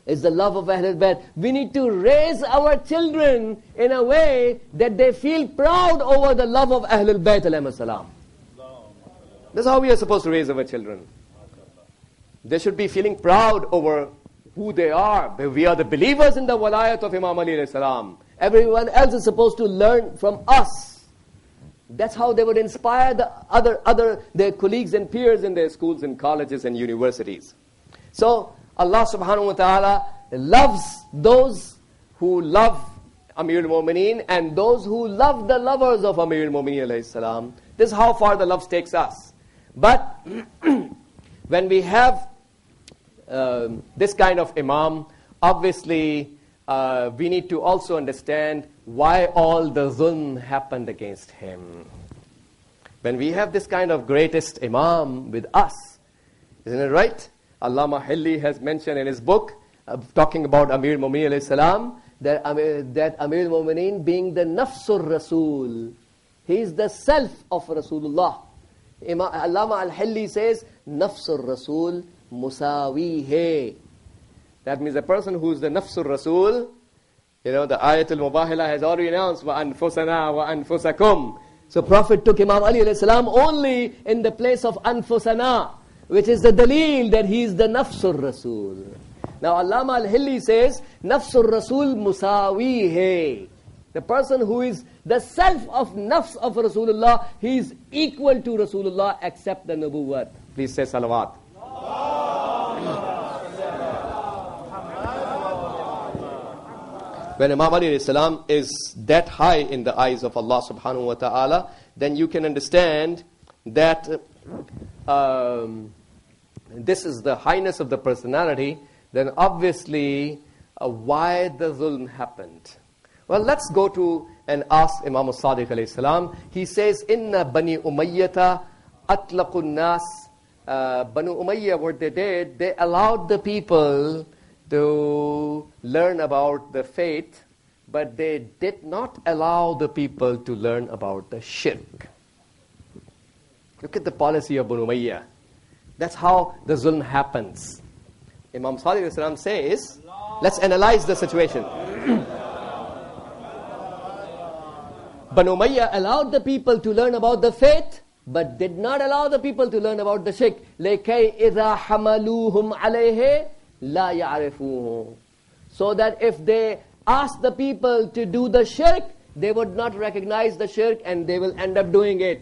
is the love of Ahlul Bayt. We need to raise our children in a way that they feel proud over the love of Ahlul Bayt alayhi salam. That's how we are supposed to raise our children. They should be feeling proud over who they are. We are the believers in the walayat of Imam Ali alayhi salam. Everyone else is supposed to learn from us. That's how they would inspire the their colleagues and peers in their schools and colleges and universities. So Allah subhanahu wa ta'ala loves those who love Amir al-Mu'mineen and those who love the lovers of Amir al-Mu'mineen alayhi salam. This is how far the love takes us. But when we have this kind of imam, obviously we need to also understand why all the zulm happened against him. When we have this kind of greatest imam with us, isn't it right? Allama Hilli has mentioned in his book, talking about Amir al-Mu'mineen alayhi salam, that Amir al-Mu'mineen being the nafsur Rasul, he is the self of Rasulullah. Allama al-Hilli says, nafsur Rasul musawi hai. That means a person who is the nafsur Rasul, the Ayatul Mubahala has already announced, wa anfusana wa anfusakum. So Prophet took Imam Ali alayhi salam only in the place of anfusana, which is the dalil that he is the nafsur Rasul. Now Allama al-Hilli says, nafsur Rasul musawi hai. The person who is the self of nafs of Rasulullah, he is equal to Rasulullah except the nubuwwat. Please say salawat. When Imam Ali alayhi salam is that high in the eyes of Allah subhanahu wa ta'ala, then you can understand that this is the highness of the personality. Then obviously why the zulm happened. Well, let's go to and ask Imam al-Sadiq alayhi salam. He says, Inna Bani Umayyata atlaqun nas. Banu Umayyah, what they did, they allowed the people to learn about the faith, but they did not allow the people to learn about the shirk. Look at the policy of Banu Umayyah. That's how the zulm happens. Imam Sadiq alayhi salam says, let's analyze the situation. Banu Umayyah allowed the people to learn about the faith, but did not allow the people to learn about the shirk. لَكَيْ إِذَا حَمَلُوهُمْ عَلَيْهِ لَا يَعْرِفُوهُ. So that if they ask the people to do the shirk, they would not recognize the shirk and they will end up doing it.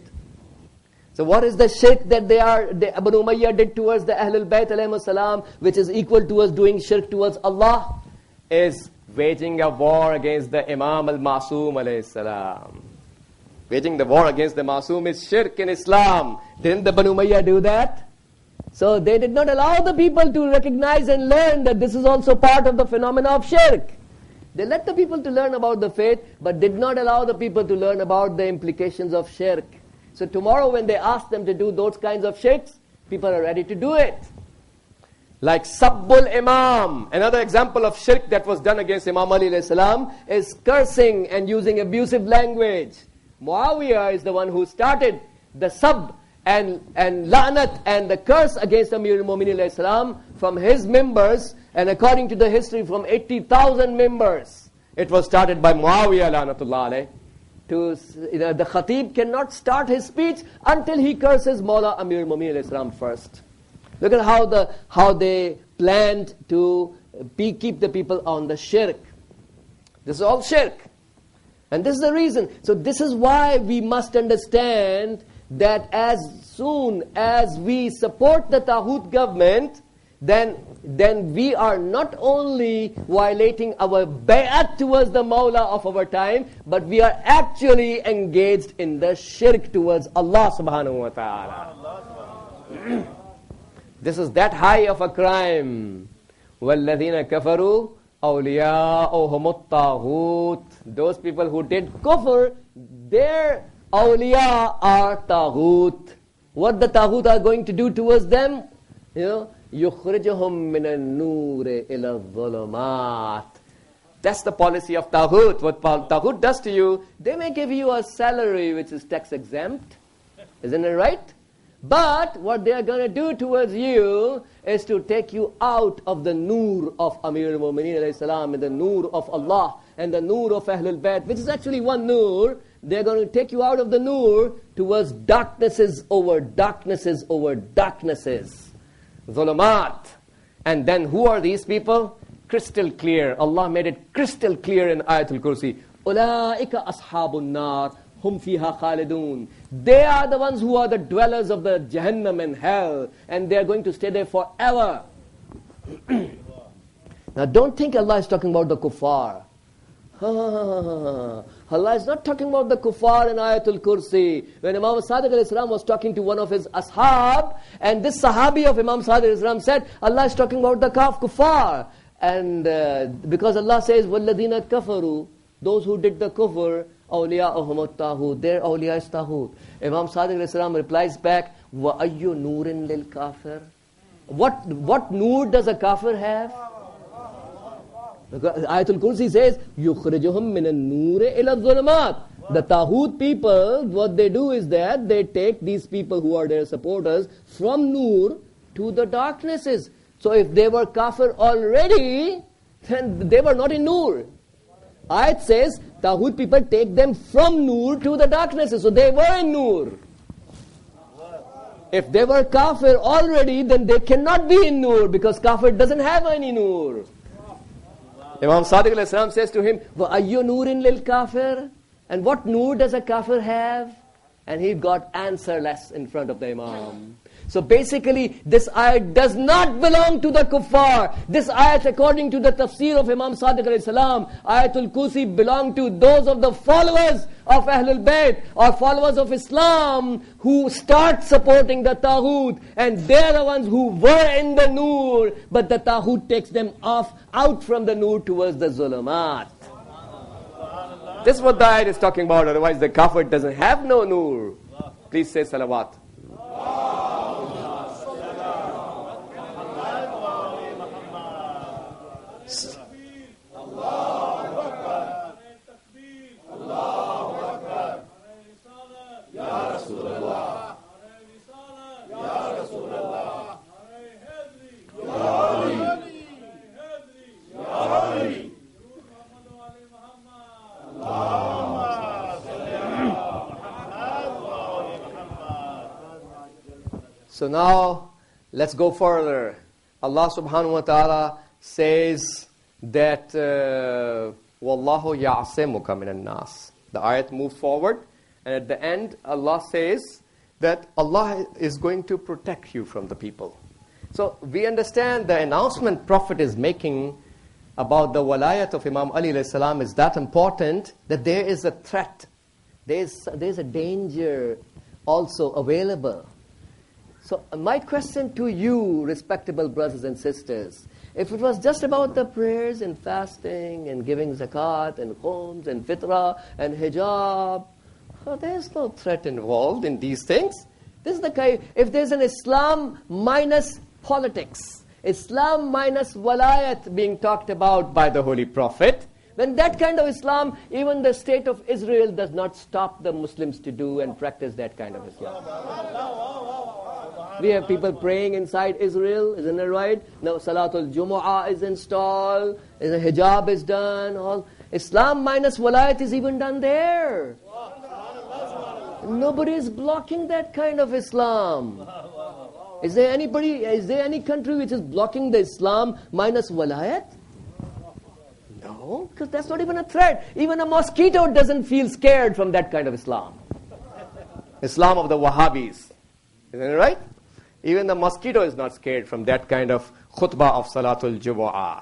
So what is the shirk that Banu Umayyah did towards the Ahlul Bayt alayhi salam, which is equal to us doing shirk towards Allah? Is waging a war against the Imam al-Ma'soom alayhi salam. Waging the war against the Ma'soom is shirk in Islam. Didn't the Banu Umayyah do that? So they did not allow the people to recognize and learn that this is also part of the phenomena of shirk. They let the people to learn about the faith, but did not allow the people to learn about the implications of shirk. So tomorrow when they ask them to do those kinds of shirks, people are ready to do it. Like Sabbul Imam. Another example of shirk that was done against Imam Ali alayhi salam is cursing and using abusive language. Muawiyah is the one who started the sab and la'nat and the curse against Amir al-Mu'mineen alayhi salam from his members, and according to the history from 80,000 members. It was started by Muawiyah la'natullah alayh. The Khatib cannot start his speech until he curses Mawla Amir al-Mu'mineen alayhi salam first. Look at how they planned to keep the people on the shirk. This is all shirk. And this is the reason. So this is why we must understand that as soon as we support the Taghut government, then we are not only violating our bay'at towards the Mawla of our time, but we are actually engaged in the shirk towards Allah subhanahu wa ta'ala. This is that high of a crime. وَالَّذِينَ كَفَرُوا أَوْلِيَاؤُهُمُ الطَّاغُوتِ. Those people who did kufr, their awliya are taghut. What the taghut are going to do towards them? يُخْرِجُهُمْ مِنَ النُّورِ إِلَى الظُّلُمَاتِ. That's the policy of taghut. What taghut does to you, they may give you a salary which is tax exempt. Isn't it right? But what they are going to do towards you is to take you out of the noor of Amir al-Mu'mineen alayhi salam, and the noor of Allah, and the noor of Ahlul Bayt, which is actually one noor. They're going to take you out of the noor towards darknesses over darknesses over darknesses. Zulumat. And then who are these people? Crystal clear. Allah made it crystal clear in Ayatul Kursi. Ulaika ashabun nar. Hum fiha khalidun. They are the ones who are the dwellers of the Jahannam and hell, and they are going to stay there forever. Now don't think Allah is talking about the kuffar. Allah is not talking about the kuffar in Ayatul Kursi. When Imam Sadiq alayhi salam was talking to one of his ashab, and this sahabi of Imam Sadiq alayhi salam said, Allah is talking about the kuffar. And because Allah says, وَالَّذِينَ كَفَرُوا, those who did the kufr, awliya'uhum at-taghut, their awliya is taghut. Imam Sadiq alayhi salam replies back, وَأَيُّ نُورٍ لِلْكَافِرِ. What noor does a kafir have? Because Ayatul Kursi says, يُخْرِجُهُمْ مِنَ النُّورِ إِلَى الظُّلُمَاتِ. The taghut people, what they do is that they take these people who are their supporters from noor to the darknesses. So if they were kafir already, then they were not in noor. Ayat says, taghut people take them from noor to the darknesses. So they were in noor. If they were kafir already, then they cannot be in noor, because kafir doesn't have any noor. Imam Sadiq alayhi salam says to him, وَأَيُّ نُورٍ لِلْكَافِرِ. And what noor does a kafir have? And he got answerless in front of the Imam. So basically, this ayat does not belong to the kuffar. This ayat, according to the tafsir of Imam Sadiq alayhi salam, Ayatul Kursi belong to those of the followers of Ahlul Bayt, or followers of Islam, who start supporting the taghut, and they're the ones who were in the noor, but the taghut takes them out from the noor towards the zulumat. This is what the ayat is talking about. Otherwise the kafir doesn't have no noor. Please say salawat. So now, let's go further. Allah subhanahu wa ta'ala says that وَاللَّهُ يَعْصِمُكَ مِنَ النَّاسِ. The ayat moves forward, and at the end, Allah says that Allah is going to protect you from the people. So we understand the announcement Prophet is making about the walayat of Imam Ali alayhi salam is that important, that there is a threat. There is a danger also available. So my question to you, respectable brothers and sisters, if it was just about the prayers and fasting and giving zakat and khums and fitrah and hijab, there's no threat involved in these things. This is the kind. If there's an Islam minus politics, Islam minus walayat being talked about by the Holy Prophet, then that kind of Islam, even the state of Israel does not stop the Muslims to do and practice that kind of Islam. We have people praying inside Israel, isn't it right? Now Salatul Jumu'ah is installed, the hijab is done, all. Islam minus walayat is even done there. Nobody is blocking that kind of Islam. Is there any country which is blocking the Islam minus walayat? No, because that's not even a threat. Even a mosquito doesn't feel scared from that kind of Islam. Islam of the Wahhabis. Isn't it right? Even the mosquito is not scared from that kind of khutbah of Salatul Jumu'ah.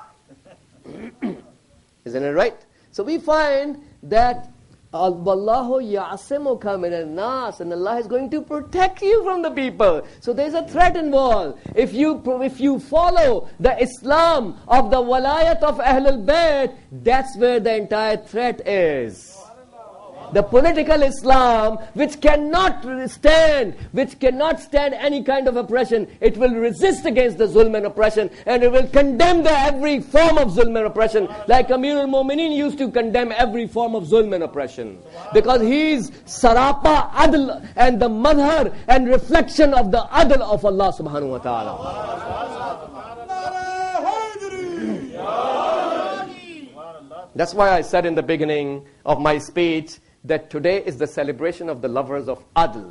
Isn't it right? So we find that Allahu ya'asimuka minan nas, and Allah is going to protect you from the people. So there's a threat involved. If you follow the Islam of the walayat of Ahlul Bayt, that's where the entire threat is. The political Islam, which cannot stand any kind of oppression, it will resist against the zulm and oppression, and it will condemn every form of zulm and oppression, like Amir al-Mu'mineen used to condemn every form of zulm and oppression, because he is sarapa adl and the madhar and reflection of the adl of Allah subhanahu wa ta'ala. That's why I said in the beginning of my speech that today is the celebration of the lovers of Adl.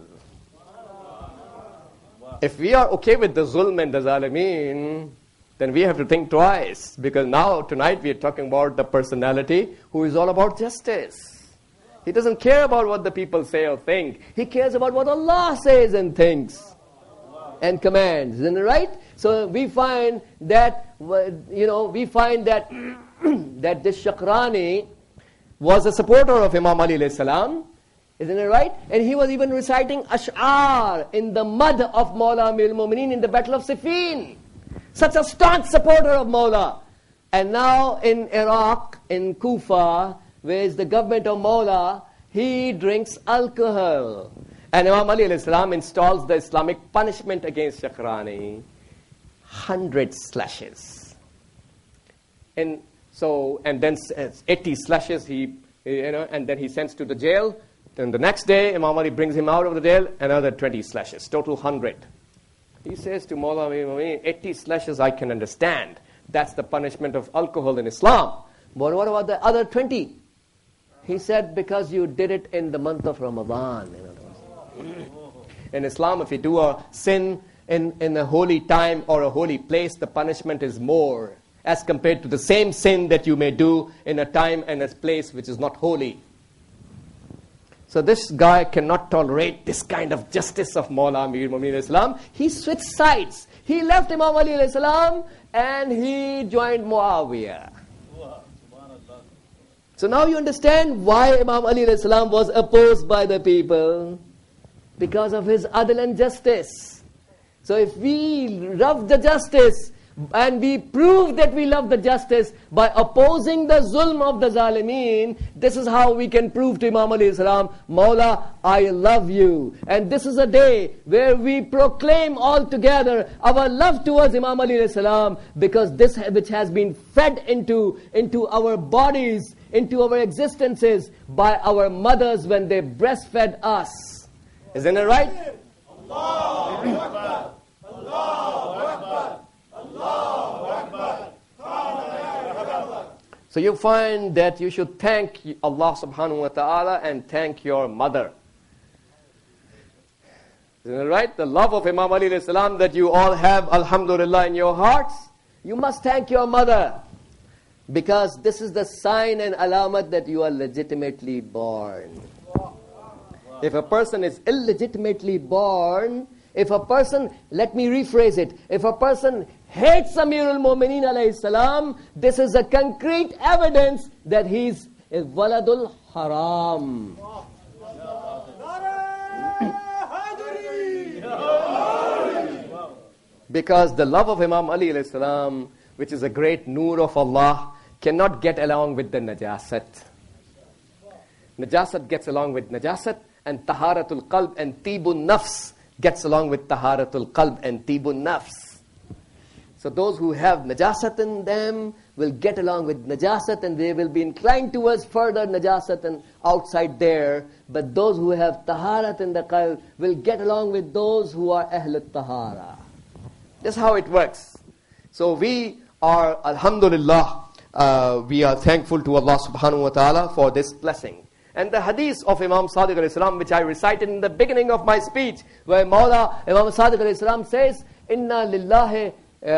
If we are okay with the zulm and the zalimeen, then we have to think twice. Because now, tonight, we are talking about the personality who is all about justice. He doesn't care about what the people say or think. He cares about what Allah says and thinks and commands. Isn't it right? So we find that, that this Shakrani was a supporter of Imam Ali alayhi salam. Isn't it right? And he was even reciting Ash'ar in the mud of Mawla Amir al-Mu'mineen in the Battle of Siffin. Such a staunch supporter of Mawla. And now in Iraq, in Kufa, where is the government of Mawla, he drinks alcohol. And Imam Ali alayhi salam installs the Islamic punishment against Shakrani. 100 slashes. And then 80 slashes and then he sends to the jail. Then the next day, Imam Ali brings him out of the jail, another 20 slashes, total 100. He says to Mawla Amir, 80 slashes I can understand. That's the punishment of alcohol in Islam. But what about the other 20? He said, because you did it in the month of Ramadan. In Islam, if you do a sin in a holy time or a holy place, the punishment is more as compared to the same sin that you may do in a time and a place which is not holy. So this guy cannot tolerate this kind of justice of Mawla Amir al-Mu'mineen Islam. He switched sides. He left Imam Ali alayhi salam and he joined Muawiyah. So now you understand why Imam Ali alayhi salam was opposed by the people. Because of his adl and justice. So if we love the justice, and we prove that we love the justice by opposing the zulm of the zalimeen, this is how we can prove to Imam Ali salam, Mawla, I love you. And this is a day where we proclaim all together our love towards Imam Ali salam, because this which has been fed into our bodies, into our existences by our mothers when they breastfed us. Isn't it right? Allahu Akbar. Allahu Akbar. So you find that you should thank Allah subhanahu wa ta'ala and thank your mother. Isn't it right? The love of Imam Ali alayhi salam that you all have, alhamdulillah, in your hearts, you must thank your mother. Because this is the sign and alamat that you are legitimately born. If a person is illegitimately born, let me rephrase it, if a person hates Amir al-Mu'mineen alayhi salam, this is a concrete evidence that he's a waladul haram. Because the love of Imam Ali alayhi salam, which is a great nur of Allah, cannot get along with the najasat. Najasat gets along with najasat, and taharatul qalb and tibun nafs gets along with taharatul qalb and tibun nafs. So those who have najasat in them will get along with najasat, and they will be inclined towards further najasat and outside there. But those who have taharat in the qalb will get along with those who are ahlut tahara. That's how it works. So we are, alhamdulillah, we are thankful to Allah subhanahu wa ta'ala for this blessing. And the hadith of Imam Sadiq alayhi salam, which I recited in the beginning of my speech, where Imam Sadiq alayhi salam says, Inna lillahi,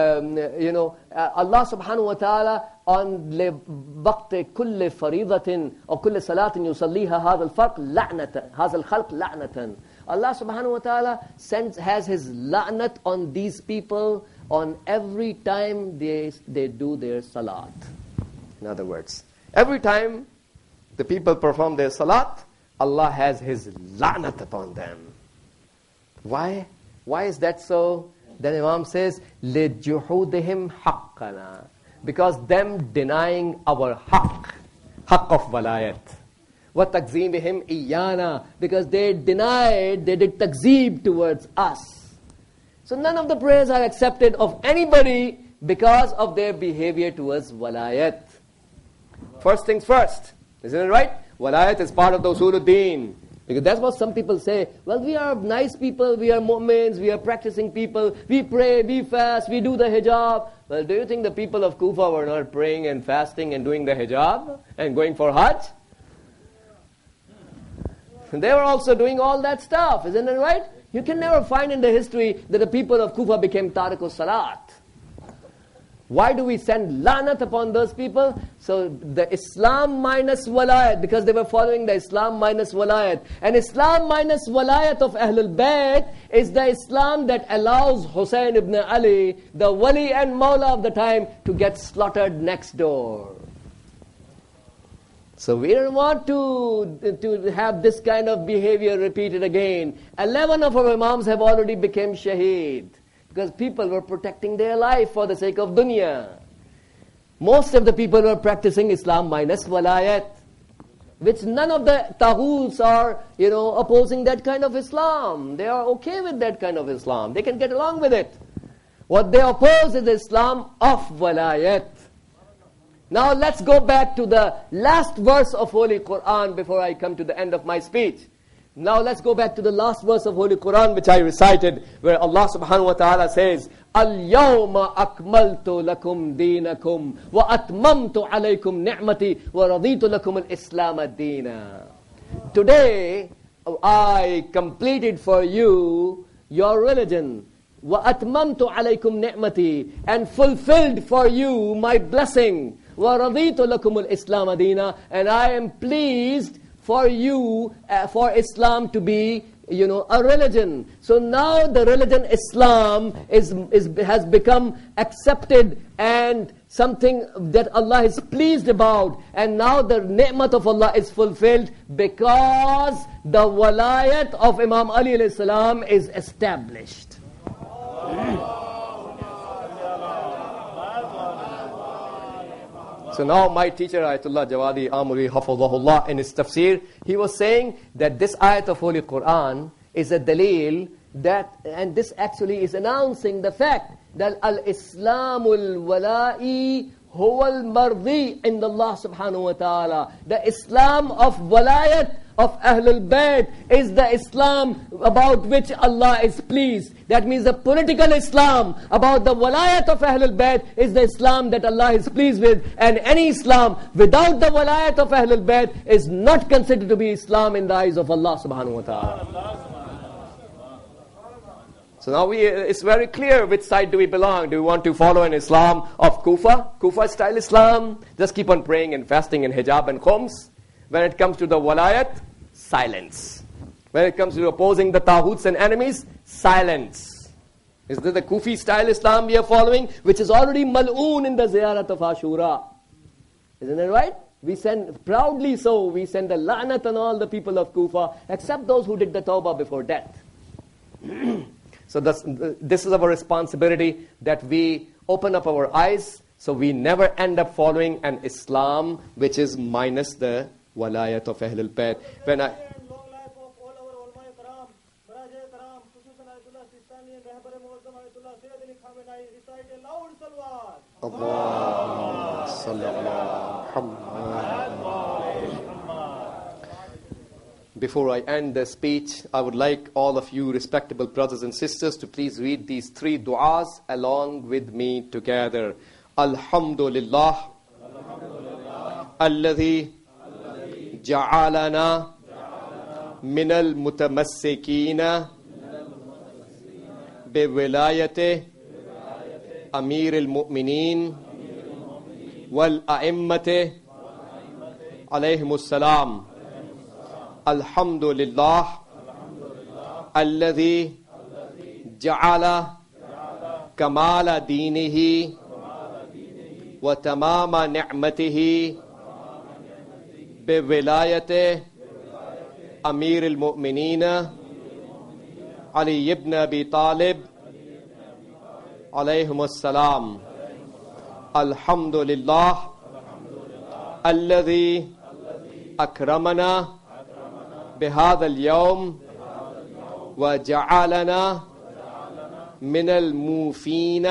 Allah subhanahu wa ta'ala on waqt kulli faridatin or kulli salatin yusalliha hadha al-khalq la'natan. Allah subhanahu wa ta'ala has his la'nat on these people on every time they do their salat. In other words, every time the people perform their salat, Allah has his la'nat upon them. Why? Why is that so? Then Imam says, لِجُحُودِهِمْ حَقَّنَا, because them denying our haqq of walayat. وَتَكْزِيمِهِمْ إِيَّانَا, because they denied, they did takzeeb towards us. So none of the prayers are accepted of anybody because of their behavior towards walayat. First things first, isn't it right? Walayat is part of the usuluddin. Because that's what some people say. Well, we are nice people, we are mu'mins, we are practicing people, we pray, we fast, we do the hijab. Well, do you think the people of Kufa were not praying and fasting and doing the hijab and going for Hajj? They were also doing all that stuff, isn't it right? You can never find in the history that the people of Kufa became Tariqus Salat. Why do we send lanat upon those people? So the Islam minus walayat, because they were following the Islam minus walayat. And Islam minus walayat of Ahlul Bayt is the Islam that allows Hussein ibn Ali, the wali and mawla of the time, to get slaughtered next door. So we don't want to have this kind of behavior repeated again. 11 of our imams have already become shaheed, because people were protecting their life for the sake of dunya. Most of the people were practicing Islam minus walayat, which none of the taghuts are, opposing that kind of Islam. They are okay with that kind of Islam. They can get along with it. What they oppose is the Islam of walayat. Now let's go back to the last verse of Holy Quran before I come to the end of my speech. Now let's go back to the last verse of Holy Quran which I recited, where Allah subhanahu wa ta'ala says, Al-yawma akmaltu lakum deenakum wa atmamtu alaykum ni'mati wa raditu lakum al-islam ad-deena. Today I completed for you your religion, wa atmamtu alaykum ni'mati, and fulfilled for you my blessing, wa raditu lakum al-islam ad-deena, and I am pleased for you, for Islam to be, a religion. So now the religion Islam has become accepted and something that Allah is pleased about. And now the ni'mat of Allah is fulfilled because the walayat of Imam Ali alayhi salam is established. So now my teacher Ayatollah Jawadi Amuri Hafidhahullah in his tafsir, he was saying that this ayat of Holy Quran is a dalil that, and this actually is announcing the fact that al-Islamul wala'i huwa al-mardi inda Allah subhanahu wa ta'ala. The Islam of walayat of Ahlul Bayt is the Islam about which Allah is pleased. That means the political Islam about the walayat of Ahlul Bayt is the Islam that Allah is pleased with. And any Islam without the walayat of Ahlul Bayt is not considered to be Islam in the eyes of Allah subhanahu wa ta'ala. So now it's very clear which side do we belong. Do we want to follow an Islam of Kufa style Islam? Just keep on praying and fasting and hijab and khums. When it comes to the walayat, silence. When it comes to opposing the taghuts and enemies, silence. Is this the Kufi style Islam we are following, which is already mal'oon in the ziyarat of Ashura? Isn't it right? We send, proudly so, we send a la'nat on all the people of Kufa, except those who did the tawbah before death. So this is our responsibility, that we open up our eyes, so we never end up following an Islam which is minus the walayat of Ahlul Bayt. When I long life of all our ulama karam, Baraj karam, Khususan Ayatollah Sistani and Rahbar Muazzam Ayatollah Sayyid Ali Khamenei, recite a loud salawat. Allahumma salli ala Muhammad. Before I end the speech, I would like all of you respectable brothers and sisters to please read these 3 du'as along with me together. Alhamdulillah, alladhi ja'alana minal mutamassikina biwilayati amir al-mu'minin wal a'immati alayhimus salam. Alhamdulillah, alladhi ja'ala kamala dinihi wa tamama ni'matihi biwilayati amir al-mu'minina Ali ibn Abi Talib alayhimus salam. Alhamdulillah, alladhi أكرمنا بهذا اليوم وجعلنا من الموفين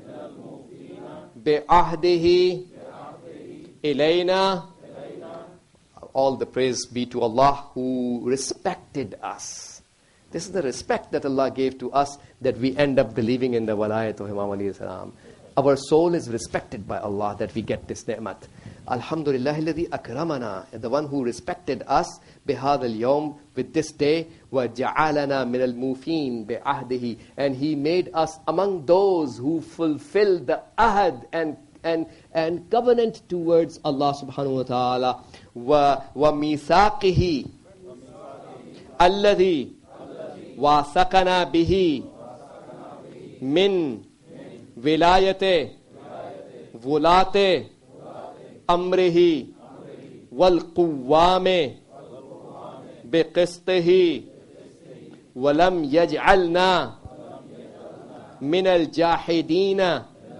بعهده إلينا. All the praise be to Allah who respected us. This is the respect that Allah gave to us, that we end up believing in the walayat of Imam alayhi salam. Our soul is respected by Allah, that we get this ni'mat. Alhamdulillah alladhi akramana, the one who respected us bihadha al-yawm, with this day, wa ja'alana min al-mufin bi'ahdihi, and He made us among those who fulfill the ahad and covenant towards Allah subhanahu wa ta'ala, wa mithaqihi alladhi wathaqana bihi min विलायते वुलाते अम्रिही वल्कुव्वामे बेक़िस्तिही वलम यजअलना मिनल जाहिदीना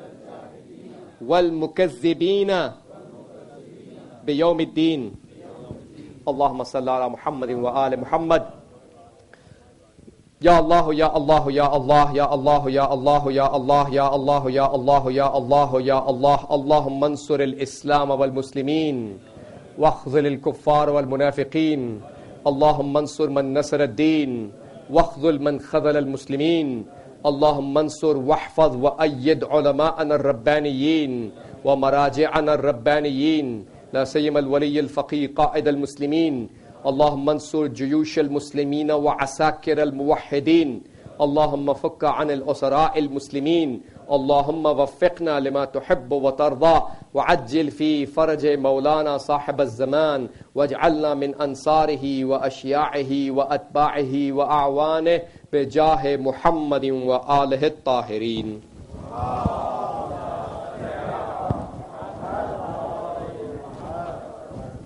वल्मुकज़्ज़िबीना बियौमिद्दीन. अल्लाहुम्मा सल्लि अला मुहम्मदिन व आलि Muhammad. Ya Allah, Ya Allah, Ya Allah, Ya Allah, Ya Allah, Ya Allah, Ya Allah, Ya Allah, Ya Allah, Ya Allah. Allahumma ansur al-Islam wal-Muslimin wakhzil al-kuffar wal-munafiqin. Allahumma ansur man nasar ad-din wakhzil man khadhal al-Muslimin. Allahumma ansur wahfaz wa ayyid ulama'ana ar-rabbaniyin wa maraji'ana ar-rabbaniyin, la sayyima al-waliy al-faqih qa'id al-Muslimin. اللهم انصر جيوش المسلمين وعساكر الموحدين. اللهم فك عن الأسراء المسلمين. اللهم وفقنا لما تحب وترضى وعجل في فرج مولانا صاحب الزمان واجعلنا من أنصاره وأشياعه وأتباعه وأعوانه بجاه محمد وآله الطاهرين.